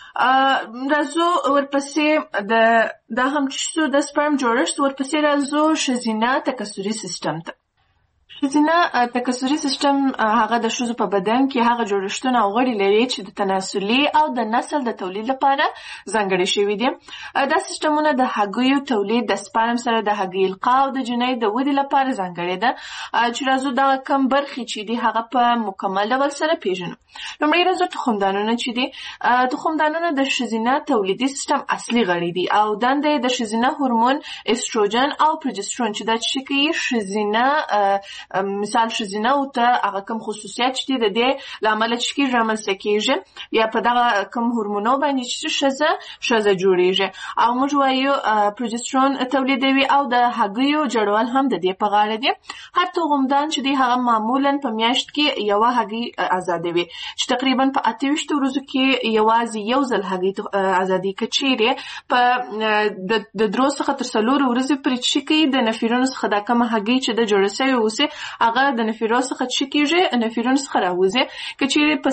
Speaker 1: راځو ورپسې دا هم چې د سپرم جوړښت. ورپسې راځو ښځینه تکثري سیستم ته. ښځینه تکثري سیستم هغه د ښځو په بدن کې هغه جوړښتونه او غړي لري چې د تناسلي او د نسل د تولید لپاره ځانګړي شوي دي. دا سیستمونه د هګیو تولید د سپرم سره د هګۍ القا او د جنۍ د ودې لپاره ځانګړي ده چې راځو دا کم برخې چې دي هغه په مکمل ډول سره پیژنو. لومړی راځو تخمدانونه چې دي. تخمدانونه د ښځینه تولیدي سیستم اصلي غړي دي او دنده د ښځینه هورمون استروجن او پروجسترون چې دا چې کوي ښځینه مثال ښځینه او ته هغه کوم خصوصیات چې د دې لامل چې کی رامنځته کیږي یا په دغه کوم هورمونو باندې چې ښځه جوړیږي او موږ وایو پروجسترون تولیدوي او د هګیو جوړول هم د دې په غاړه دي. هر تخمدان چې دی هغه معمولا په میاشت کې یو هګۍ آزادوي چې تقریبا په 28 ورځو کې یوازې یو ځل هګۍ آزادي کچيري په د درو څخه تر 4 ورځې پرې چې کی د نفرونو څخه د کوم هګۍ چې د جوړ شوی اوسه هغه د نفرو څخه چې کیږي نفرون څخه راوځي کچيري په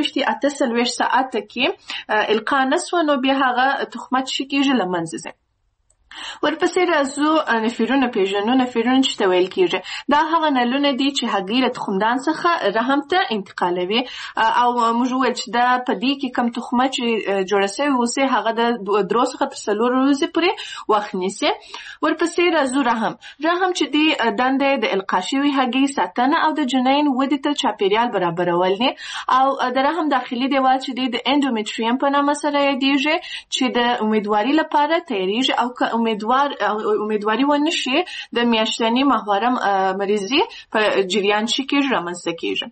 Speaker 1: 48 ساعت کې القا نسو نو بیا هغه تخمت چې کیږي لمنځه ورپسې راځو نفرونه پیژنو. نفرونه چې ته ویل کېږي دا هغه نلونه دي چې هګۍ له تخمدان څخه رحم ته انتقالوي، او موږ وویل چې دا په دې کې کوم تخمه چې جوړه سوې اوسي هغه د 3 څخه تر 4 ورځې پورې وخت نیسي. ورپسې راځو رحم. رحم چې دی دنده د القا شوي هګۍ ساتنه او د جنین ودې ته چاپیریال برابرول دي، او د رحم داخلي دیوال چې دی د اندومیټریم په نامه سره یادېږي چې د امیدواري لپاره تیارېږي، او که امیدواري ونه شي د میاشتني ماهواره مریضي په جریان کې رامنځته کېږي.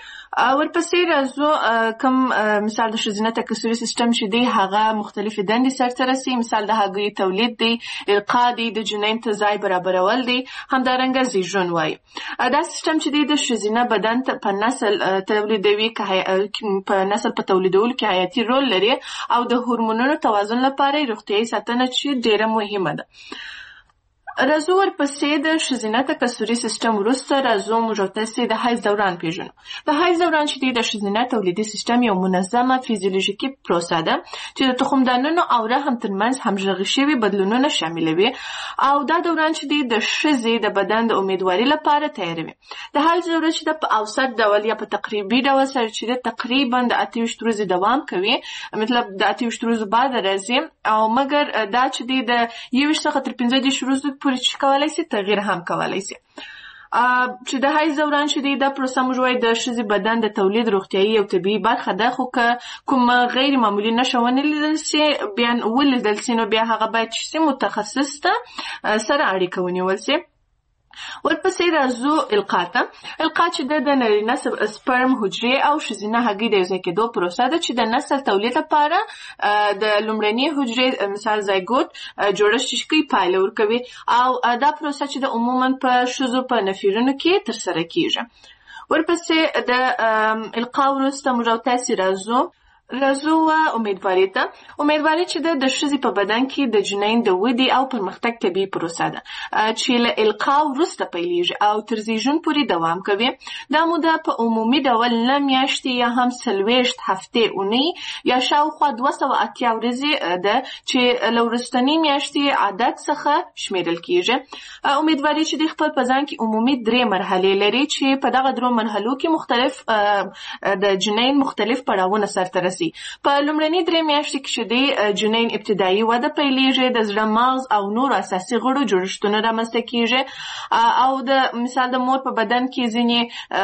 Speaker 1: ورپسې راځو کوم مثال د ښځینه تکثري سیستم چې دی هغه مختلفې دندې سرته رسي. مثال د هګیو تولید دی، القا دی، د جنین ته ځای برابرول دی، همدارنګه زیږون وایي. دا سیستم چې دی د ښځینه بدن په نسل تولیدوي، په نسل په تولیدولو کې حیاتي رول لري، او د هورمونونو توازن لپاره روغتیایي ساتنه چې ډیره مهمه ده. راځو ورپسې د ښځینه تکثري سیستم وروسته راځو موږ تاسې د حیض دوران پیژنو. د حیض دوران چې دی د ښځینه تولیدي سیستم یو منظمه فیزیولوژیکي پروسه ده چې د تخمدانونو او رحم ترمنځ همغږي شوي بدلونونه شاملوي، او دا دوران چې دی د ښځې د بدن د امیدواري لپاره تیاروي. د حیض دوره چې د په اوسط ډول یا په تقریبي ډول سره چې د تقریبا د 28 ورځې دوام کوي، مطلب د 28 ورځې بعد راځي، او مګر دا چې دی د 21 څخه تر 15 ورځې پورې چې کولای شي تغییر هم کولای شي. چې د حیض دوران چې دی دا پروسه موږ وایو د ښځې بدن د تولید روغتیایي او طبیعي برخه ده، خو که کوم غیر معمولي نښه ونه لیدل شي ولیدل شي نو بیا هغه باید چې متخصص ته سره اړیکه ونیول شي. ورپسې راځو القا ته. القا چې د نارینه سپرم حجرې او ښځینه هګۍ د یوځای کېدو پروسه ده چې د نسل تولید لپاره د لومړنۍ حجرې مثال زایګوت جوړښت کې پایله ورکوي، او دا پروسه چې د عموما په ښځو په نفرونو کې ترسره کېږي. ورپسې د القا وروسته موږ تاسې راځو امیدواري ته. امیدواري چې د ښځې په بدن کې د جنین د ودې او پرمختګ طبیعي پروسه ده چې له القا وروسته پیلېږي او تر زیږون پورې دوام کوي. دا موده په عمومي ډول 9 میاشتې یا هم 40 هفتې اونۍ یا شاوخوا 280 ورځې ده چې له وروستنۍ میاشتې عادت څخه شمیرل کېږي. امیدواري چې د خپل په ځان کې عمومي 3 مرحلې لري چې په دغه 3 مرحلو کې مختلف د جنین مختلف پړاوونه سرته رسي. په لومړنۍ 3 میاشتې کې چې د جنین ابتدایي وده پیلېږي، د زړه، مغز او نور اساسي غړو جوړښتونه رامنځته کېږي، او د مثال د مور په بدن کې ځینې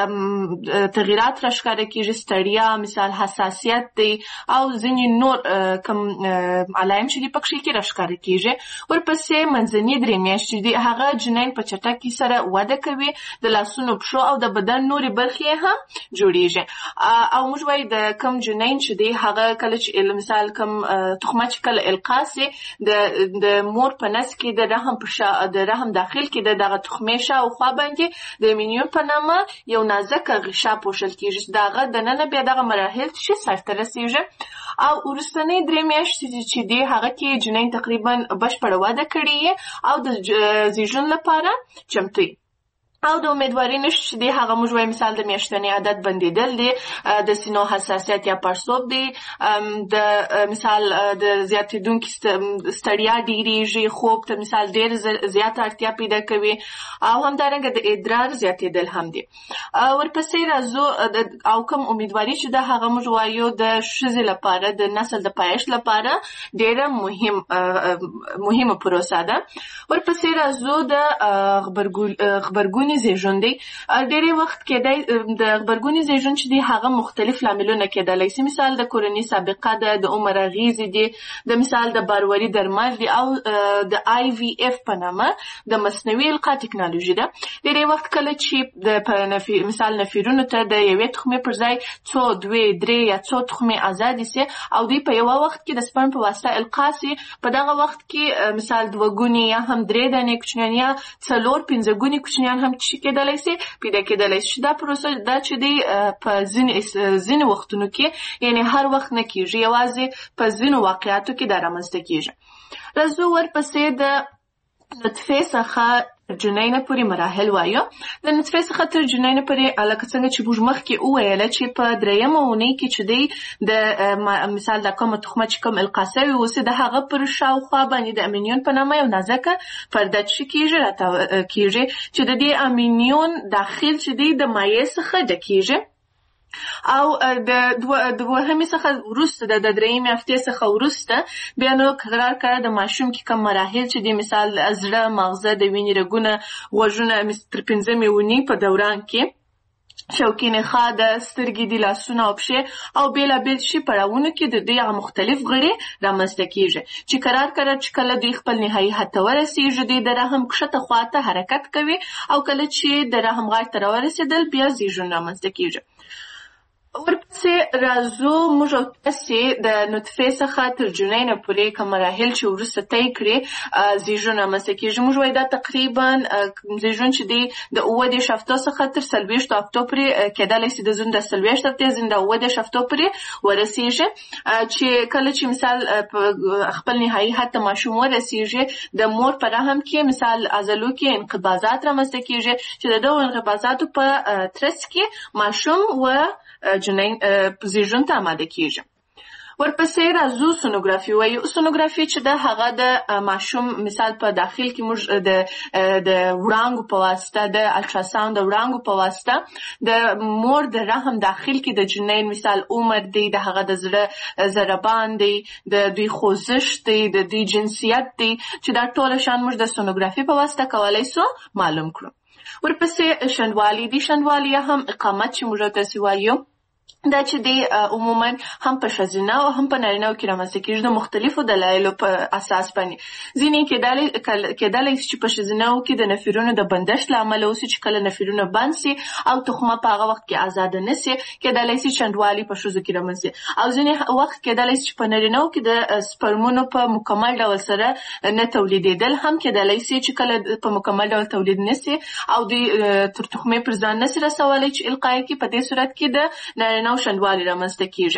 Speaker 1: تغییرات راښکاره کېږي، ستړیا، مثال حساسیت دی، او ځینې نور کوم علایم چې دي پکې کې راښکاره کېږي. ورپسې منځنۍ 3 میاشتې دي هغه جنین په چټکۍ سره وده کوي، د لاسونو، پښو او د بدن نورې برخې هم جوړېږي. او موږ وایو د کوم جنین چې هغه کله چې مثال کوم تخمه چې کله القا سي د مور په نس کې د رحم داخل کې دغه تخمه شاوخوا باندې د امینیون په نامه یو نازک غشا پوښل کېږي. دغه دننه بیا دغه مراحل چې سرته رسیږي، او وروستنۍ 3 میاشتې چې دی هغه کې جنین تقریبا بشپړه وده کړې او د زیږون لپاره چمتو او د امیدواري نښې چې دی هغه موږ وایو مثال د میاشتني عادت بندېدل دی، د سینو حساسیت یا پړسوب دی، د مثال د زیاتېدونکي ستړیا ډېرېږي، خوب ته مثال ډېر زیاته اړتیا پیدا کوي، او همدارنګه د ادرار زیاتېدل هم دی. ورپسې راځو او کوم امیدواري چې ده هغه موږ وایو د ښځې لپاره د نسل د پایښت لپاره ډېره مهمه پروسه ده. ورپسې راځو د غبرګوني زیږون دی. ډېری وخت کېدای د غبرګوني زیږون چې دی هغه مختلف لاملونه کېدلی شي، مثال د کورنۍ سابقه ده، د عمر اغېزې دي، د مثال د بارواري درمل دي، او د IVF په نامه د مصنوعي القا ټکنالوژي ده. ډېری وخت کله چې مثال نفرونو ته د یوې تخمې پر ځای 2، 3 یا 4 تخمې ازادې سي او دوی په یوه وخت کې د سپرم په واسطه القا سي، په دغه وخت کې مثال 2 ګونې یا هم 3 دانې کوچنیان یا 4-5 ګونې کوچنیان هم کېدلی شي پیدا کېدلی شي. دا پروسه دا چې دی په ځینې وختونو کې یعنی هر وخت نه کېږي، یوازې په ځینو واقعاتو کې دا رامنځته کېږي. راځو ورپسې د نطفې څخه جنۍ نه پورې مراحل وایو. د نطفې څخه تر جنۍ نه پورې لکه څنګه چې موږ مخکې وویله چې په درېیمه اونۍ کې چې دی د مثال د کومه تخمه چې کوم القا سوی اوسي د هغه پر شاوخوا باندې د امینیون په نامه یو نازکه پرده کېږي چې د دې امینیون داخل چې دی د مایع څخه ډکېږي او د دوهمې څخه وروسته د درېیمې هفتې څخه وروسته بیا نو قرار د ماشوم کې کوم مراحل چې د مثال زړه، مغزه، د وینې رګونه، غوږونه تر 5مې اونۍ په دوران کې شوکي نخاع د سترګې د لاسونه او پښې او بېلابېل شي پړاوونو کې د دوی مختلف غړي رامنځته کېږي چې قرار چې کله دوی خپل نهایي حد ته ورسېږي دوی د رحم کښته خواته حرکت کوي او کله چې د رحم غاړې ته راورسېدل بیا زیږون رامنځته کېږي. ورپسې راځو موږ او تاسې د نطفې څخه تر جنۍ نه پورې کوم مراحل چې وروسته طی کړي زیږون رامنځته کېږي. موږ وایو دا تقریبا زیږون چې دی د 27 هفتو څخه تر 40 هفتو پورې کېدلی شي د زوم د 40 هفتې ځین د 27 هفتو پورې ورسېږي چې کله چې مثال خپل نهایي حد ته ماشوم ورسېږي د مور په رحم کې مثال عضلو کې انقباضات رامنځته کېږي چې د دغو انقباضاتو په ترڅ کې ماشوم و زیږون ته آماده کېږي. ورپسې راځو سونوګرافي وایو. سونوګرافي چې د هغه د ماشوم مثال په داخل کې موږ د وړانګو په واسطه د الټراساوند د وړانګو په واسطه د مور د رحم داخل کې د جنین مثال عمر دی، د هغه د زړه ضربان دی، د دوی خوځښت دی، د دوی جنسیت دی چې دا ټول شان موږ د سونوګرافي په واسطه کولای سو معلوم کړو. ورپسې شنډوالي دی. شنډوالي هم اقامت چې موږ تاسو وایو دا چې دی عموما هم په ښځینه او هم په نارینه‌و کې رامنځته کېږي د مختلفو دلایلو په اساس باندې. ځینې کېدلی شي چې په ښځینه‌و کې د نفرونو د بندښت له امله اوسي چې کله نفرونه بند سي او تخمه په هغه وخت کې ازاده نه سي کېدلی شي شنډوالي په ښځو کې رامنځته. او ځینې وخت کېدلی شي چې په نارینه‌و کې د سپرمونو په مکمل ډول سره نه تولیدېدل هم کېدلی شي چې کله په مکمل ډول تولید نه سي او دوی تر تخمې پر ځان نه سي رسولی چې القا یې کړي. په دې صورت کې د نارینه‌و شنډوالي رامنځته کېږي.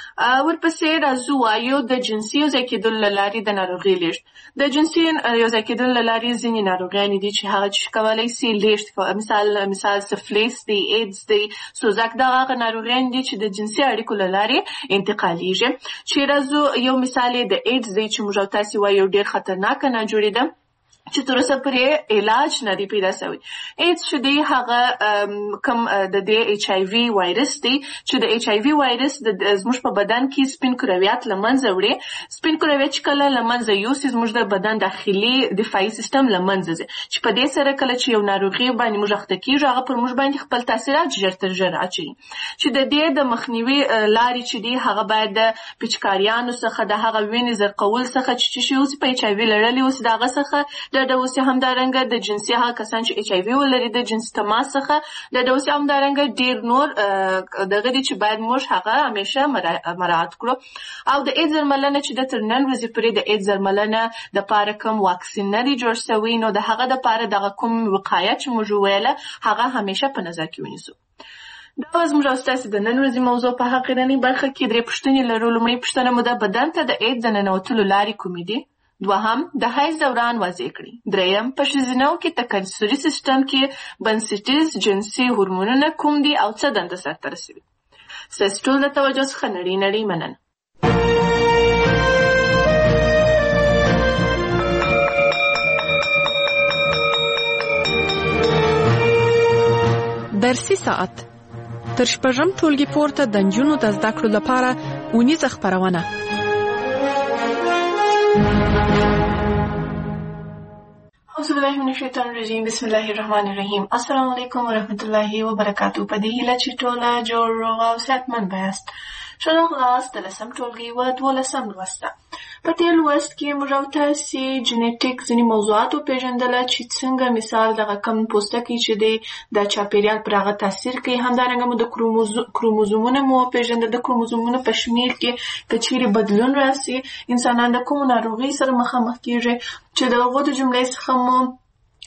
Speaker 1: ورپسې راځو وایو د جنسي یوځای کېدلو له لارې د ناروغۍ لیږد. د جنسي یوځای کېدلو له لارې ځینې ناروغیانې دي چې هغه چې کولی سي لیږد مثال سفلیس دی، ایډز دی، سوزک دغه هغه ناروغیانې دي چې د جنسي اړیکو له لارې انتقالیږي. چې راځو یو مثال یې د ایډز دی چې موږ او تاسې وایو ډېر خطرناکه ناجوړې ده چې تر اوسه پورې علاج نه دی پیدا شوی. ایډز چې دی هغه کوم د دې ایچ آی وي وایرس دی چې د ایچ آی وي وایرس زموږ په بدن کې سپین کرویات له منځه وړي. سپین کرویات چې کله له منځه یوسي زموږ د بدن داخلي دفاعي سیستم له منځه ځي چې په دې سره کله چې یو ناروغي باندې موږ اخته کېږو هغه پر موږ باندې خپل تاثیرات ژر تر ژره اچوي. چې د دې د مخنیوي لارې چې دی هغه باید د پیچکاریانو څخه د هغه وینې زرقول څخه چې شي اوس په ایچ آی وي لرلي اوس دغه څخه د اوسې همدارنګه د جنسي هغه کسان چې ایچ آی وي ولري د جنسي تماس څخه د اوسې همدارنګه ډېر نور دغه دي چې باید موږ هغه همیشه مراعات کړو. او د ایډز درملنه چې د تر نن ورځې پورې د ایډز درملنه دپاره کوم واکسین نه دی جوړ شوی نو د هغه دپاره دغه کوم وقایه چې موږ وویله هغه همیشه په نظر کې ونیسو. دا زموږ او ستاسې د نن ورځې موضوع په حقیقتنۍ برخه کې 3 پوښتنې لرو. لومړۍ پوښتنه مو ده بدن ته د ایډز د ننوتلو لارې کومې دي؟ دوهم د حیض دوران واضح کړي. دریم په ښځینه‌و کې تکثري سیستم کې بنسټیز جنسي هورمونونه کوم دي او څه دنده سرته رسوي؟ ستاسې ټول د توجه څخه نړۍ مننه.
Speaker 2: درسي ساعت تر شپږم ټولګي پورته د نجونو د زده کړو لپاره اونیزه خپرونه.
Speaker 1: اعوذ بالله من الشیطان الرجیم بسم الله الرحمن الرحیم. السلام علیکم ورحمۃ اللہ وبرکاتہ. په دې هیله چې ټوله جوړ روغ او صحتمند یاست. ښه راغلاست د 10م ټولګي و 12م لوست ته. په دې لوست کې موږ او تاسې جینیټیک ځینې موضوعات وپېژندله چې څنګه مثال دغه کم پوستکی چې دی د چاپېریال پر هغه تاثیر کوي. همدارنګه مو د کروموزومونه مو وپېژندل. د کروموزومونو په شمېر کې که چیرې بدلون راسي انسانان د کومو ناروغۍ سره مخامخ کېږي چې د هغو د جملې څخه مو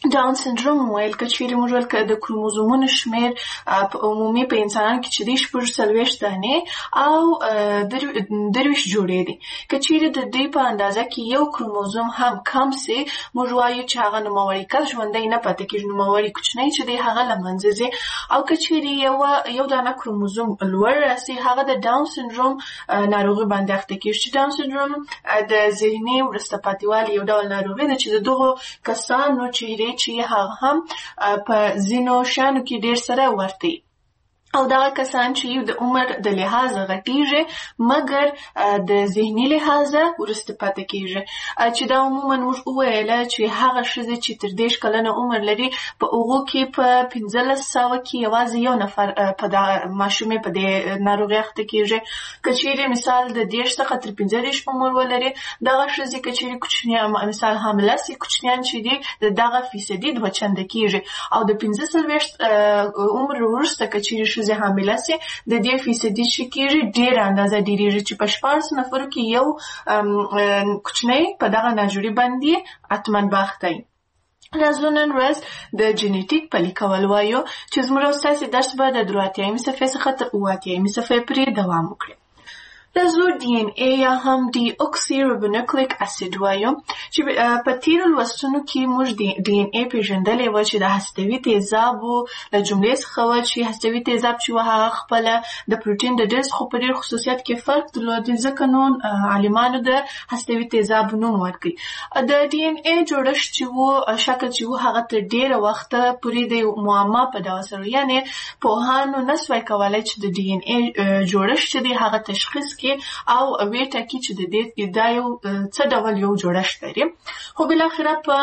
Speaker 1: داون سندروم ویل که چیرې موږ ویل که د کروموزومونو شمېر په عمومي په انسانانو کې چې دی 46 دانې او 23 جوړې دي. که چیرې د دوی په اندازه کې یو کروموزوم هم کم سي، موږ وایو چې هغه نوموړی کس ژوندی نه پاتې کېږي، نوموړی کوچنی چې دی هغه له منځه ځي. او که چیرې یو دانه کروموزوم لوړ راسي، هغه د ډاون سندروم ناروغي باندې اخته کېږي. چې ډاون سندروم د ذهني وروسته پاتې والي یو ډول ناروغي ده چې د دغو کسانو چهرې چې هغه هم په ځینو شیانو کې ډېر سره ورته او دغه کسان چې د عمر د لحاظه غټیږي مګر د ذهني لحاظه وروسته پاتې کېږي. چې دا عموما موږ وویله چې هغه ښځې چې تر 10 کلنه عمر لري په هغو کې په 1500 کې یوازې یو نفر په دغه ماشومې په دې ناروغۍ اخته کېږي. که چیرې مثال د 10 څخه تر 15 عمر ولري، دغه ښځې که چیرې کوچنیان مثال حامله سي، کوچنیان چې دي د دغه فیصدي 2 چنده کېږي او د 15 عمر وروسته که چیرې ښځې حامله سي د دې فیصدي چې کېږي ډېره اندازه ډېرېږي چې په 14 نفرو کې یو کوچنی په دغه ناجوړي باندې حتما باخته وي. راځو نن ورځ د جینیټیک پلي کول وایو چې زموږ او ستاسې درس به د 83 صفحې څخه تر 88 صفحې پورې دوام وکړي. راځو ډي ان اے یا هم ډي اوکسي ربونوکلیک اسید وایو چې په تیرو لوستونو کې موږ ډي ان اے پیژندلی و چې د هستوي تیزابو له جملې څخه و چې هستوي تیزاب چې و هغه خپله د پروټین د ډیر څخه په ډېر خصوصیات کې فرق درلود، ځکه نو عالمانو د هستوي تیزاب نوم ورکړی. د ډي ان اے جوړښت چې و شکل چې و هغه تر ډېره وخته پورې د معما په ډول سره، یعنې پوهانو نسوای کولی چې د ډي ان اے جوړښت چې دی هغه تشخیص او وی ټاکي چې د دې دا یو څه ډول یو جوړښت لري. خو بالاخره په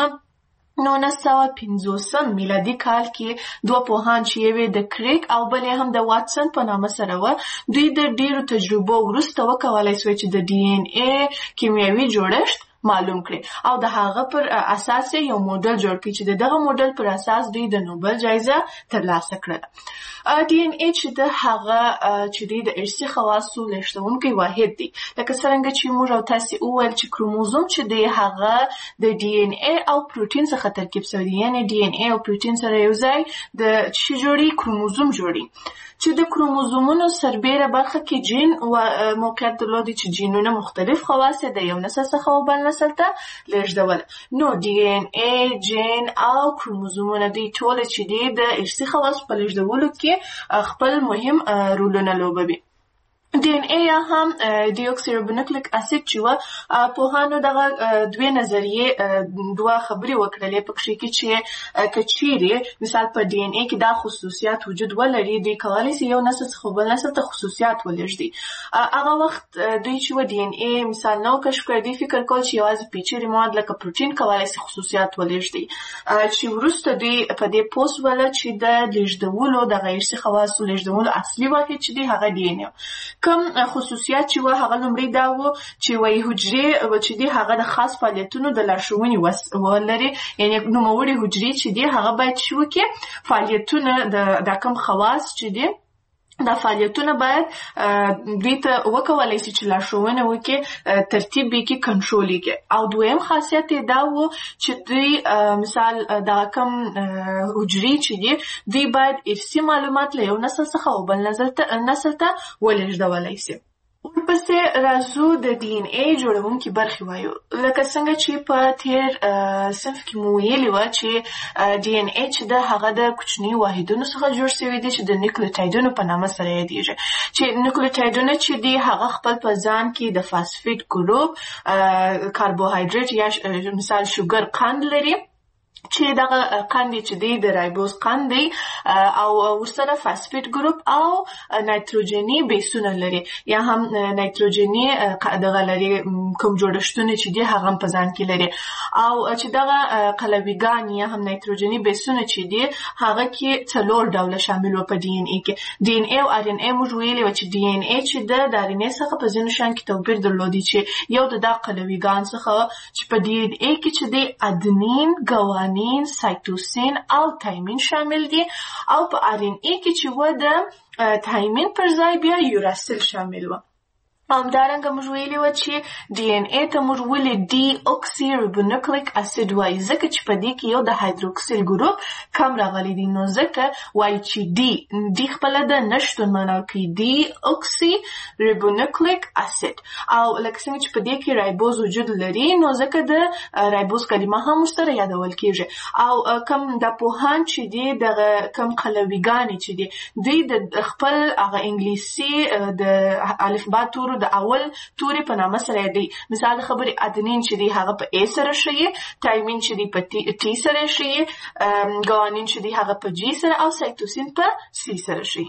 Speaker 1: 1950 میلادي کال کې دوه پوهان چې یو د کریک او بل هم د واټسن په نامه سره و، دوی د ډیرو تجربو وروسته وکولای شول چې د ډي ان اے کیمیاوي جوړښت معلوم کړي او د هغه پر اساس یو موډل جوړ کړي چې دغه موډل پر اساس دوی د نوبل جایزه ترلاسه کړه. ډي ان اے چې د هغه چې د ارثي خواصو لېږدونکی واحد دی، لکه څرنګه چې موږ او تاسې وویل چې کروموزوم چې دی هغه د ډي ان اے او پروټین څخه ترکیب شوی دی، یعنې ډي ان اے او پروټین سره یو ځای د څه جوړي کروموزوم جوړي چې د کروموزومونو سربیره برخه کې جین موقعیت درلودي چې جینونه مختلف خواص د یو نسل څخه بل نسل ته لېږدول. نو ډي ان اے، جین او کروموزومونه دوی ټول چې دي د ارثي خواصو په لېږدولو کې خپل مهم رولونه لوبوي. ډي ان اے یا هم ډي اوکسي ربونوکلیک اسید چې و پوهانو دغه دوه نظریې دوه خبرې وکړلې په کې چې که چیرې مثال په ډي ان اے کې دا خصوصیات وجود ولري، دوی کولی شي یو نسل څخه بل نسل ته خصوصیات ولېږدي. هغه وخت دوی چې و ډي ان اے مثال نو کشف کړی، دوی فکر کول چې یوازې پیچلي مواد لکه پروټین کولی شي خصوصیات ولېږدي، چې وروسته دوی په دې پوه شول چې د لېږدولو دغه ارثي خواصو لېږدولو اصلي واحد چې دی هغه ډي ان اے. کوم خصوصیات چې و هغه لومړی دا و چې وایي حجرې چې دی هغه د خاص فعالیتونو د لارښوونې ولري، یعنې نوموړي حجرې چې دی هغه باید چې وکړي فعالیتونه د کوم خواص چې دی دا فعالیتونه باید دوی ته وکولای شي چې لارښوونه وکړي، ترتیب وکړي، کنټرول وکړي. او دویم خاصیت یې دا و چې دوی مثال دا کوم حجرې چې دي دوی باید ارثي معلومات له یو نسل څخه بل نسل ته ولېږدولی شي. ورپسې راځو د ډي ان اے جوړونکي برخې وایو، لکه څنګه چې په تیر صنف کې مو ویلي وه چې ډي ان اے چې د هغه د کوچني واحدونو څخه جوړ شوی دی چې د نیوکلیوټایډونو په نامه سره یادېږي، چې نیوکلیوټایډونه چې دي هغه خپل په ځان کې د فاسفیټ ګروپ، کاربوهایډریټ یا مثال شوګر قند لري چې دغه قند چې دی د رایبوز قند دی او ورسره فاسفیټ ګروپ او نایتروجني بیسونه لري یا هم نایتروجني دغه لري کوم جوړښتونه چې دی هغه په ځان کې لري او چې دغه قلویګان یا هم نایتروجني بیسونه چې دی هغه کې 4 ډوله شامل و په ډي ان اے کې. ډي ان اے او ار ان اے موږ ویلي و چې ډي ان اے چې د ار ان اے څخه په ځینو شیانو کې توپیر درلودي، چې یو د دغه قلویګان څخه چې په ډي ان اے کې چې دی ادنین، ګوانین، سایتوسین او تایمین شامل دي او په ار ان اے کې چې و د تایمین پر ځای بیا یوراسیل شامل و. همدارنګه موږ ویلي وو چې ډي ان اے ته موږ ولې ډي اوکسي رایبونوکلیک اسید وایي ځکه چې په دې کې یو د هایدروکسیل ګروپ کم راغلی دی نو ځکه وایي چې ډي خپله د نشتون معنا کوي ډي اوکسي رایبونوکلیک اسید او لکه څنګه چې په دې کې رایبوز وجود لري نو ځکه د رایبوز کلمه هم ورسره یادول کیږي او کم د پوهان چې دي دغه کم قلویګانې چې دي دوی د خپل هغه انګلیسي د الفبا تورو د اول توري په نامه سره دی مثال خبرې ادنین چې دی هغه په ا سره شي تایمین چې دی په ټي سره شي ګوانین چې دی هغه په جی سره او سایتوسین په سی سره شي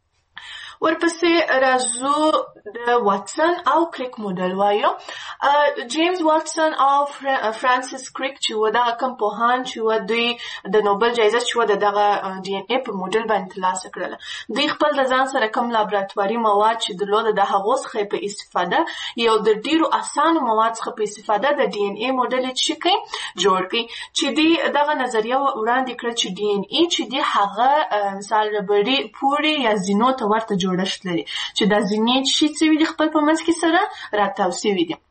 Speaker 1: ورپسې راځو د واټسن او کریک موډل وایو جیمز واټسن او فرانسیس کریک چې و دغه کوم پوهان چې و دوی د نوبل جایزه چې و دغه ډي ان اے په موډل باندې ترلاسه کړله دوی خپل د ځان سره کوم لابراتواري مواد چې درلوده د هغو څخه په استفاده یو د ډیرو اسانو مواد څخه په استفاده د ډي ان اے موډل چې کوي جوړ کړي چې دوی دغه نظریه وړاندې کړه چې ډي ان اے چې دی هغه مثال ربړي پوري یا زینو ته ورته جوړښت لري چې دا زینې چې څه وي خپل په منځ کې سره راتاو شوي دي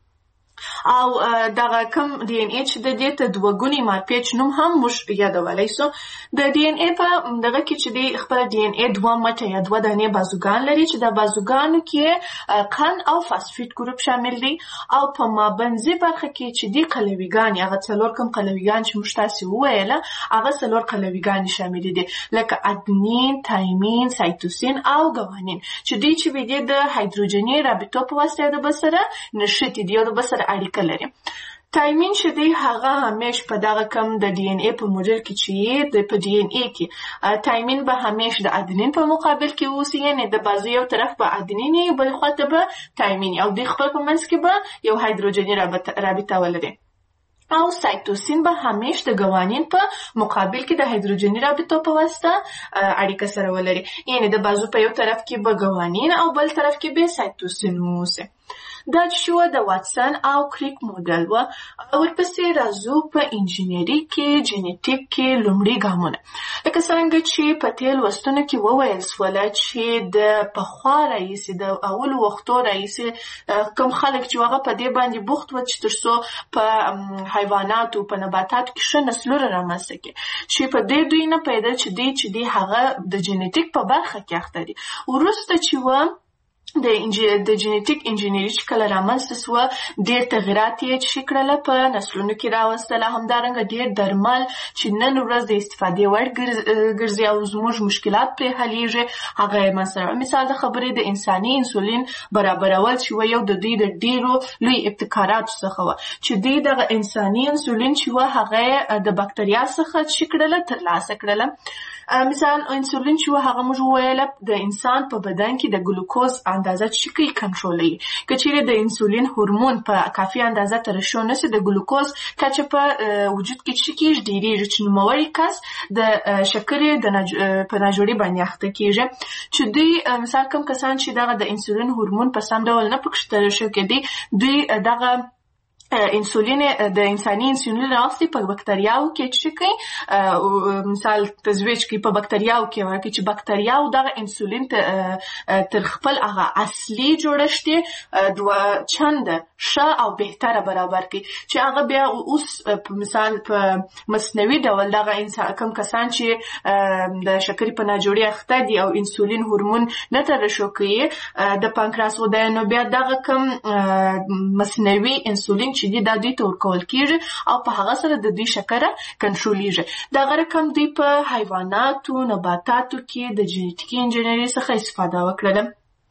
Speaker 1: او دغه کوم ډي ان اے چې د دې ته دوهګونی مارپیچ نوم هم موږ یادولی سو د ډي ان اے په دغه کې چې د خپل ډي ان اے دوه مټه یا دوه دانې بازوګان لري چې د بازوګانو کې قند او فاسفیټ ګروپ شامل دي او په مابنځي برخه کې چې د قلویګان هغه څلور کوم قلویګان چې موږ تاسو وویله هغه څلور قلویګان شامل دي لکه ادنین تایمین سایتوسین او ګوانین چې دوی چې د هایدروجني رابطو په واسطه د بسره نشټي دي او د بسره اړیکه لري تایمین چې دی هغه همیش په دغه کم د ډي ان اے په موډل کې چې د په ډي ان اے کې تایمین به همیش د ادنین په مقابل کې اوسي یعنی د بازو یو طرف به ادنین بل خواته به تایمین او د خپل په منځ کې به یو هایدروجني رابطه ولري او سایتوسین به همیش د ګوانین په مقابل کې د هایدروجني رابطو په واسطه اړیکه سره ولري یعنی د بازو په یو طرف کې به ګوانین او بل طرف کې به سایتوسین اوسي دا چې و د واټسن او کریک موډل و ورپسې راځو په انجینری کې جینیټیک کې لومړي ګامونه لکه څنګه چې په تېر لوستونو کې وویل سوله چې د پخوا راهیسې د اولو وختو راهیسې کوم خلک چې هغه په دې باندې بوخت و چې تر څو په حیواناتو په نباتاتو کې ښه نسلونه رامنځته کړي چې په دې دوی نه پیدا چې دی هغه د جینیټیک په برخه کې اخته دي وروسته چې و د جینیټیک انجینری چې کله رامنځته سوه ډېر تغیرات یې چې کړله په نسلونو کې راوستله همدارنګه ډېر درمل چې نن ورځ د استفادې وړ ګرځي او زموږ مشکلات پرې حلیږي هغه یې مثال د خبرې د انساني انسولین برابرول چې و یو د دوی د ډېرو لوی ابتکاراتو څخه و چې دوی دغه انساني انسولین چې و هغه د بکتریا څخه چې کړله ترلاسه کړله مثال انسولین چې هغه موږ وویل د انسان په بدن کې د ګلوکوز اندازه چې کوي کنټرولوي که چیرې د انسولین هورمون په کافي اندازه ترشح نشي د ګلوکوز کچه په وجود کې چې کېږي ډېریږي چې نوموړی کس د شکرې په ناجوړي باندې اخته کېږي چې دوی مثال کوم کسان چې دغه د انسولین هورمون په سم ډول نه پکې ترشح کېدي دوی دغه انسولین د انساني انسولین راوستي په بکتریاو کې چې کوي مثال تزویج کوي په بکتریاو کې ورکه چې بکتریاو دغه انسولین تر خپل هغه اصلي جوړښت دوه چند ښه او بهتره برابر کوي چې هغه بیا اوس مثال په مصنوعي ډول دغه انسان کوم کسان چې د شکرې په ناجوړي اخته دي او انسولین هورمون نه ترشح کوي د پانکراس ودانو نو بیا دغه کوم مصنوعي انسولین چې دا دوی ته ورکول کېږي او په هغه سره د دوی شکره کنټرولېږي دغه رقم دوی په حیواناتو نباتاتو کې د جینیټیکي انجینري څخه استفاده وکړله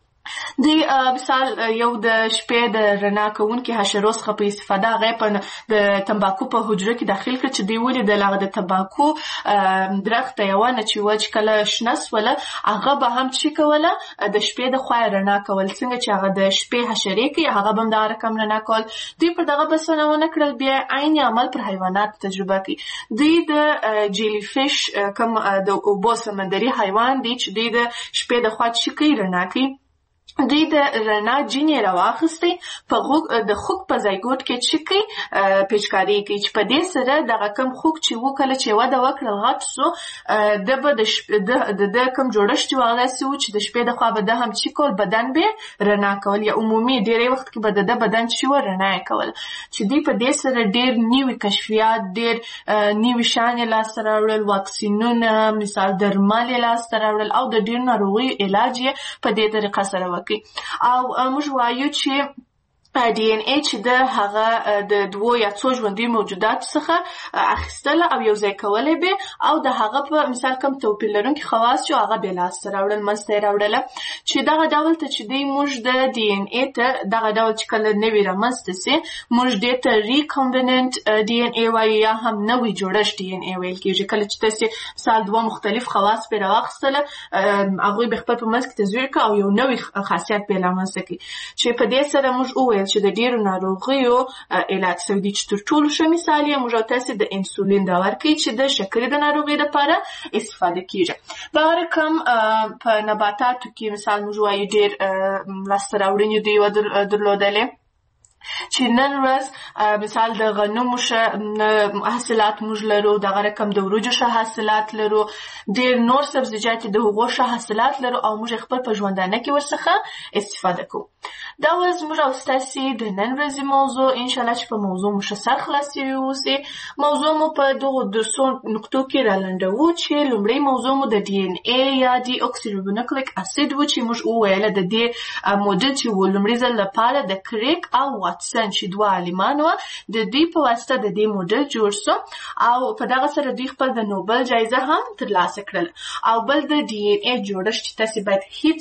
Speaker 1: دوی مثال یو د شپې د رڼا کوونکي حشرو څخه په استفاده هغه په د تمباکو په حجره کې داخل کړ چې دوی ولیدل هغه د تمباکو درخت یوه نه چې وچ کله شنه سوله هغه به هم چې کوله د شپې د خوا رڼا کول څنګه چې هغه د شپې حشرې کوي هغه به هم دغه رقم رڼا کول دوی پر دغه بسونه ونه کړل بیا عین عمل پر حیواناتو تجربه کوي دوی د جیلی فش کوم د اوبو سمندري حیوان دی چې دوی د شپې د خوا چې کوي رڼا کوي دوی د رڼا جین یې راواخیستی د خوک په زایګوټ کې چې کوي پیچکاري کوي چې په دې سره دغه کم خوک چې و کله چې وده وکړل غټ سو د به د کم جوړښت و هغه داسې و چې د شپې د خوا به د هم چې کول بدن به رڼا کول یا عمومي ډېری وخت کې به د بدن چې و رڼا یې کول چې دوی په دې سره ډېر نوي کشفیات ډېر نوي شیان یې لاسته راوړل واکسینونه مثال درمل یې لاسته راوړل او د ډېرو ناروغیو علاج یې په دې طریقه سره او موږ وایو چې DNA چې د هغه د دوو یا څو ژوندیو موجوداتو څخه اخیستله او یو ځای کولی به او د هغه په مثال کم توپیر لرونکي خواص چې هغه بې لاسته راوړل منځته یې راوړله چې دغه ډول ته چې دی موږ د DNA ته دغه ډول چې کله نوي رامنځته سي موږ دې ته ریکمبیننټ DNA وایو یا هم نوي جوړښت DNA ویل کېږي کله چې تاسې مثال دوه مختلف خواص پرې راواخیستله هغوی به خپل په منځ کې تزویر کړه او یو نوي خاصیت پرې رامنځته کړي چې په دې سره موږ وویل چې د ډېرو ناروغیو علاج شوی دی چې تر ټولو ښه مثال یې موږ تاسې د انسولین دا ورکوي چې د شکرې د ناروغۍ لپاره استفاده کېږي دغه رقم په نباتاتو کې مثال موږ وایو ډېر لاسته راوړنې دوی درلودلې چې نن ورځ مثال د غنمو حاصلات موږ لرو دغه رقم د وریجو ښه حاصلات لرو ډېر نور سبزیجات د هغو ښه حاصلات لرو او موږ خپل په ژوندانه کې ورڅخه استفاده کوو دا و زموږ او ستاسې د نن ورځې موضوع انشاءالله چې په موضوع مو ښه سر خلاص شوي اوسئ موضوع مو په دغو 200 نقطو کې رالنډوو چې لومړی موضوع مو د DNA یا ډي اوکسیریبونوکلیک اسید و چې موږ وویله د دې موډل چې و لومړي ځل لپاره د کریک او واټسن چې دوه عالمان وه د دوی په واسطه د دې موډل جوړ سو او په دغه سره دوی خپل د نوبل جایزه هم ترلاسه کړل او بل د DNA جوړښت چې تاسې باید هیڅ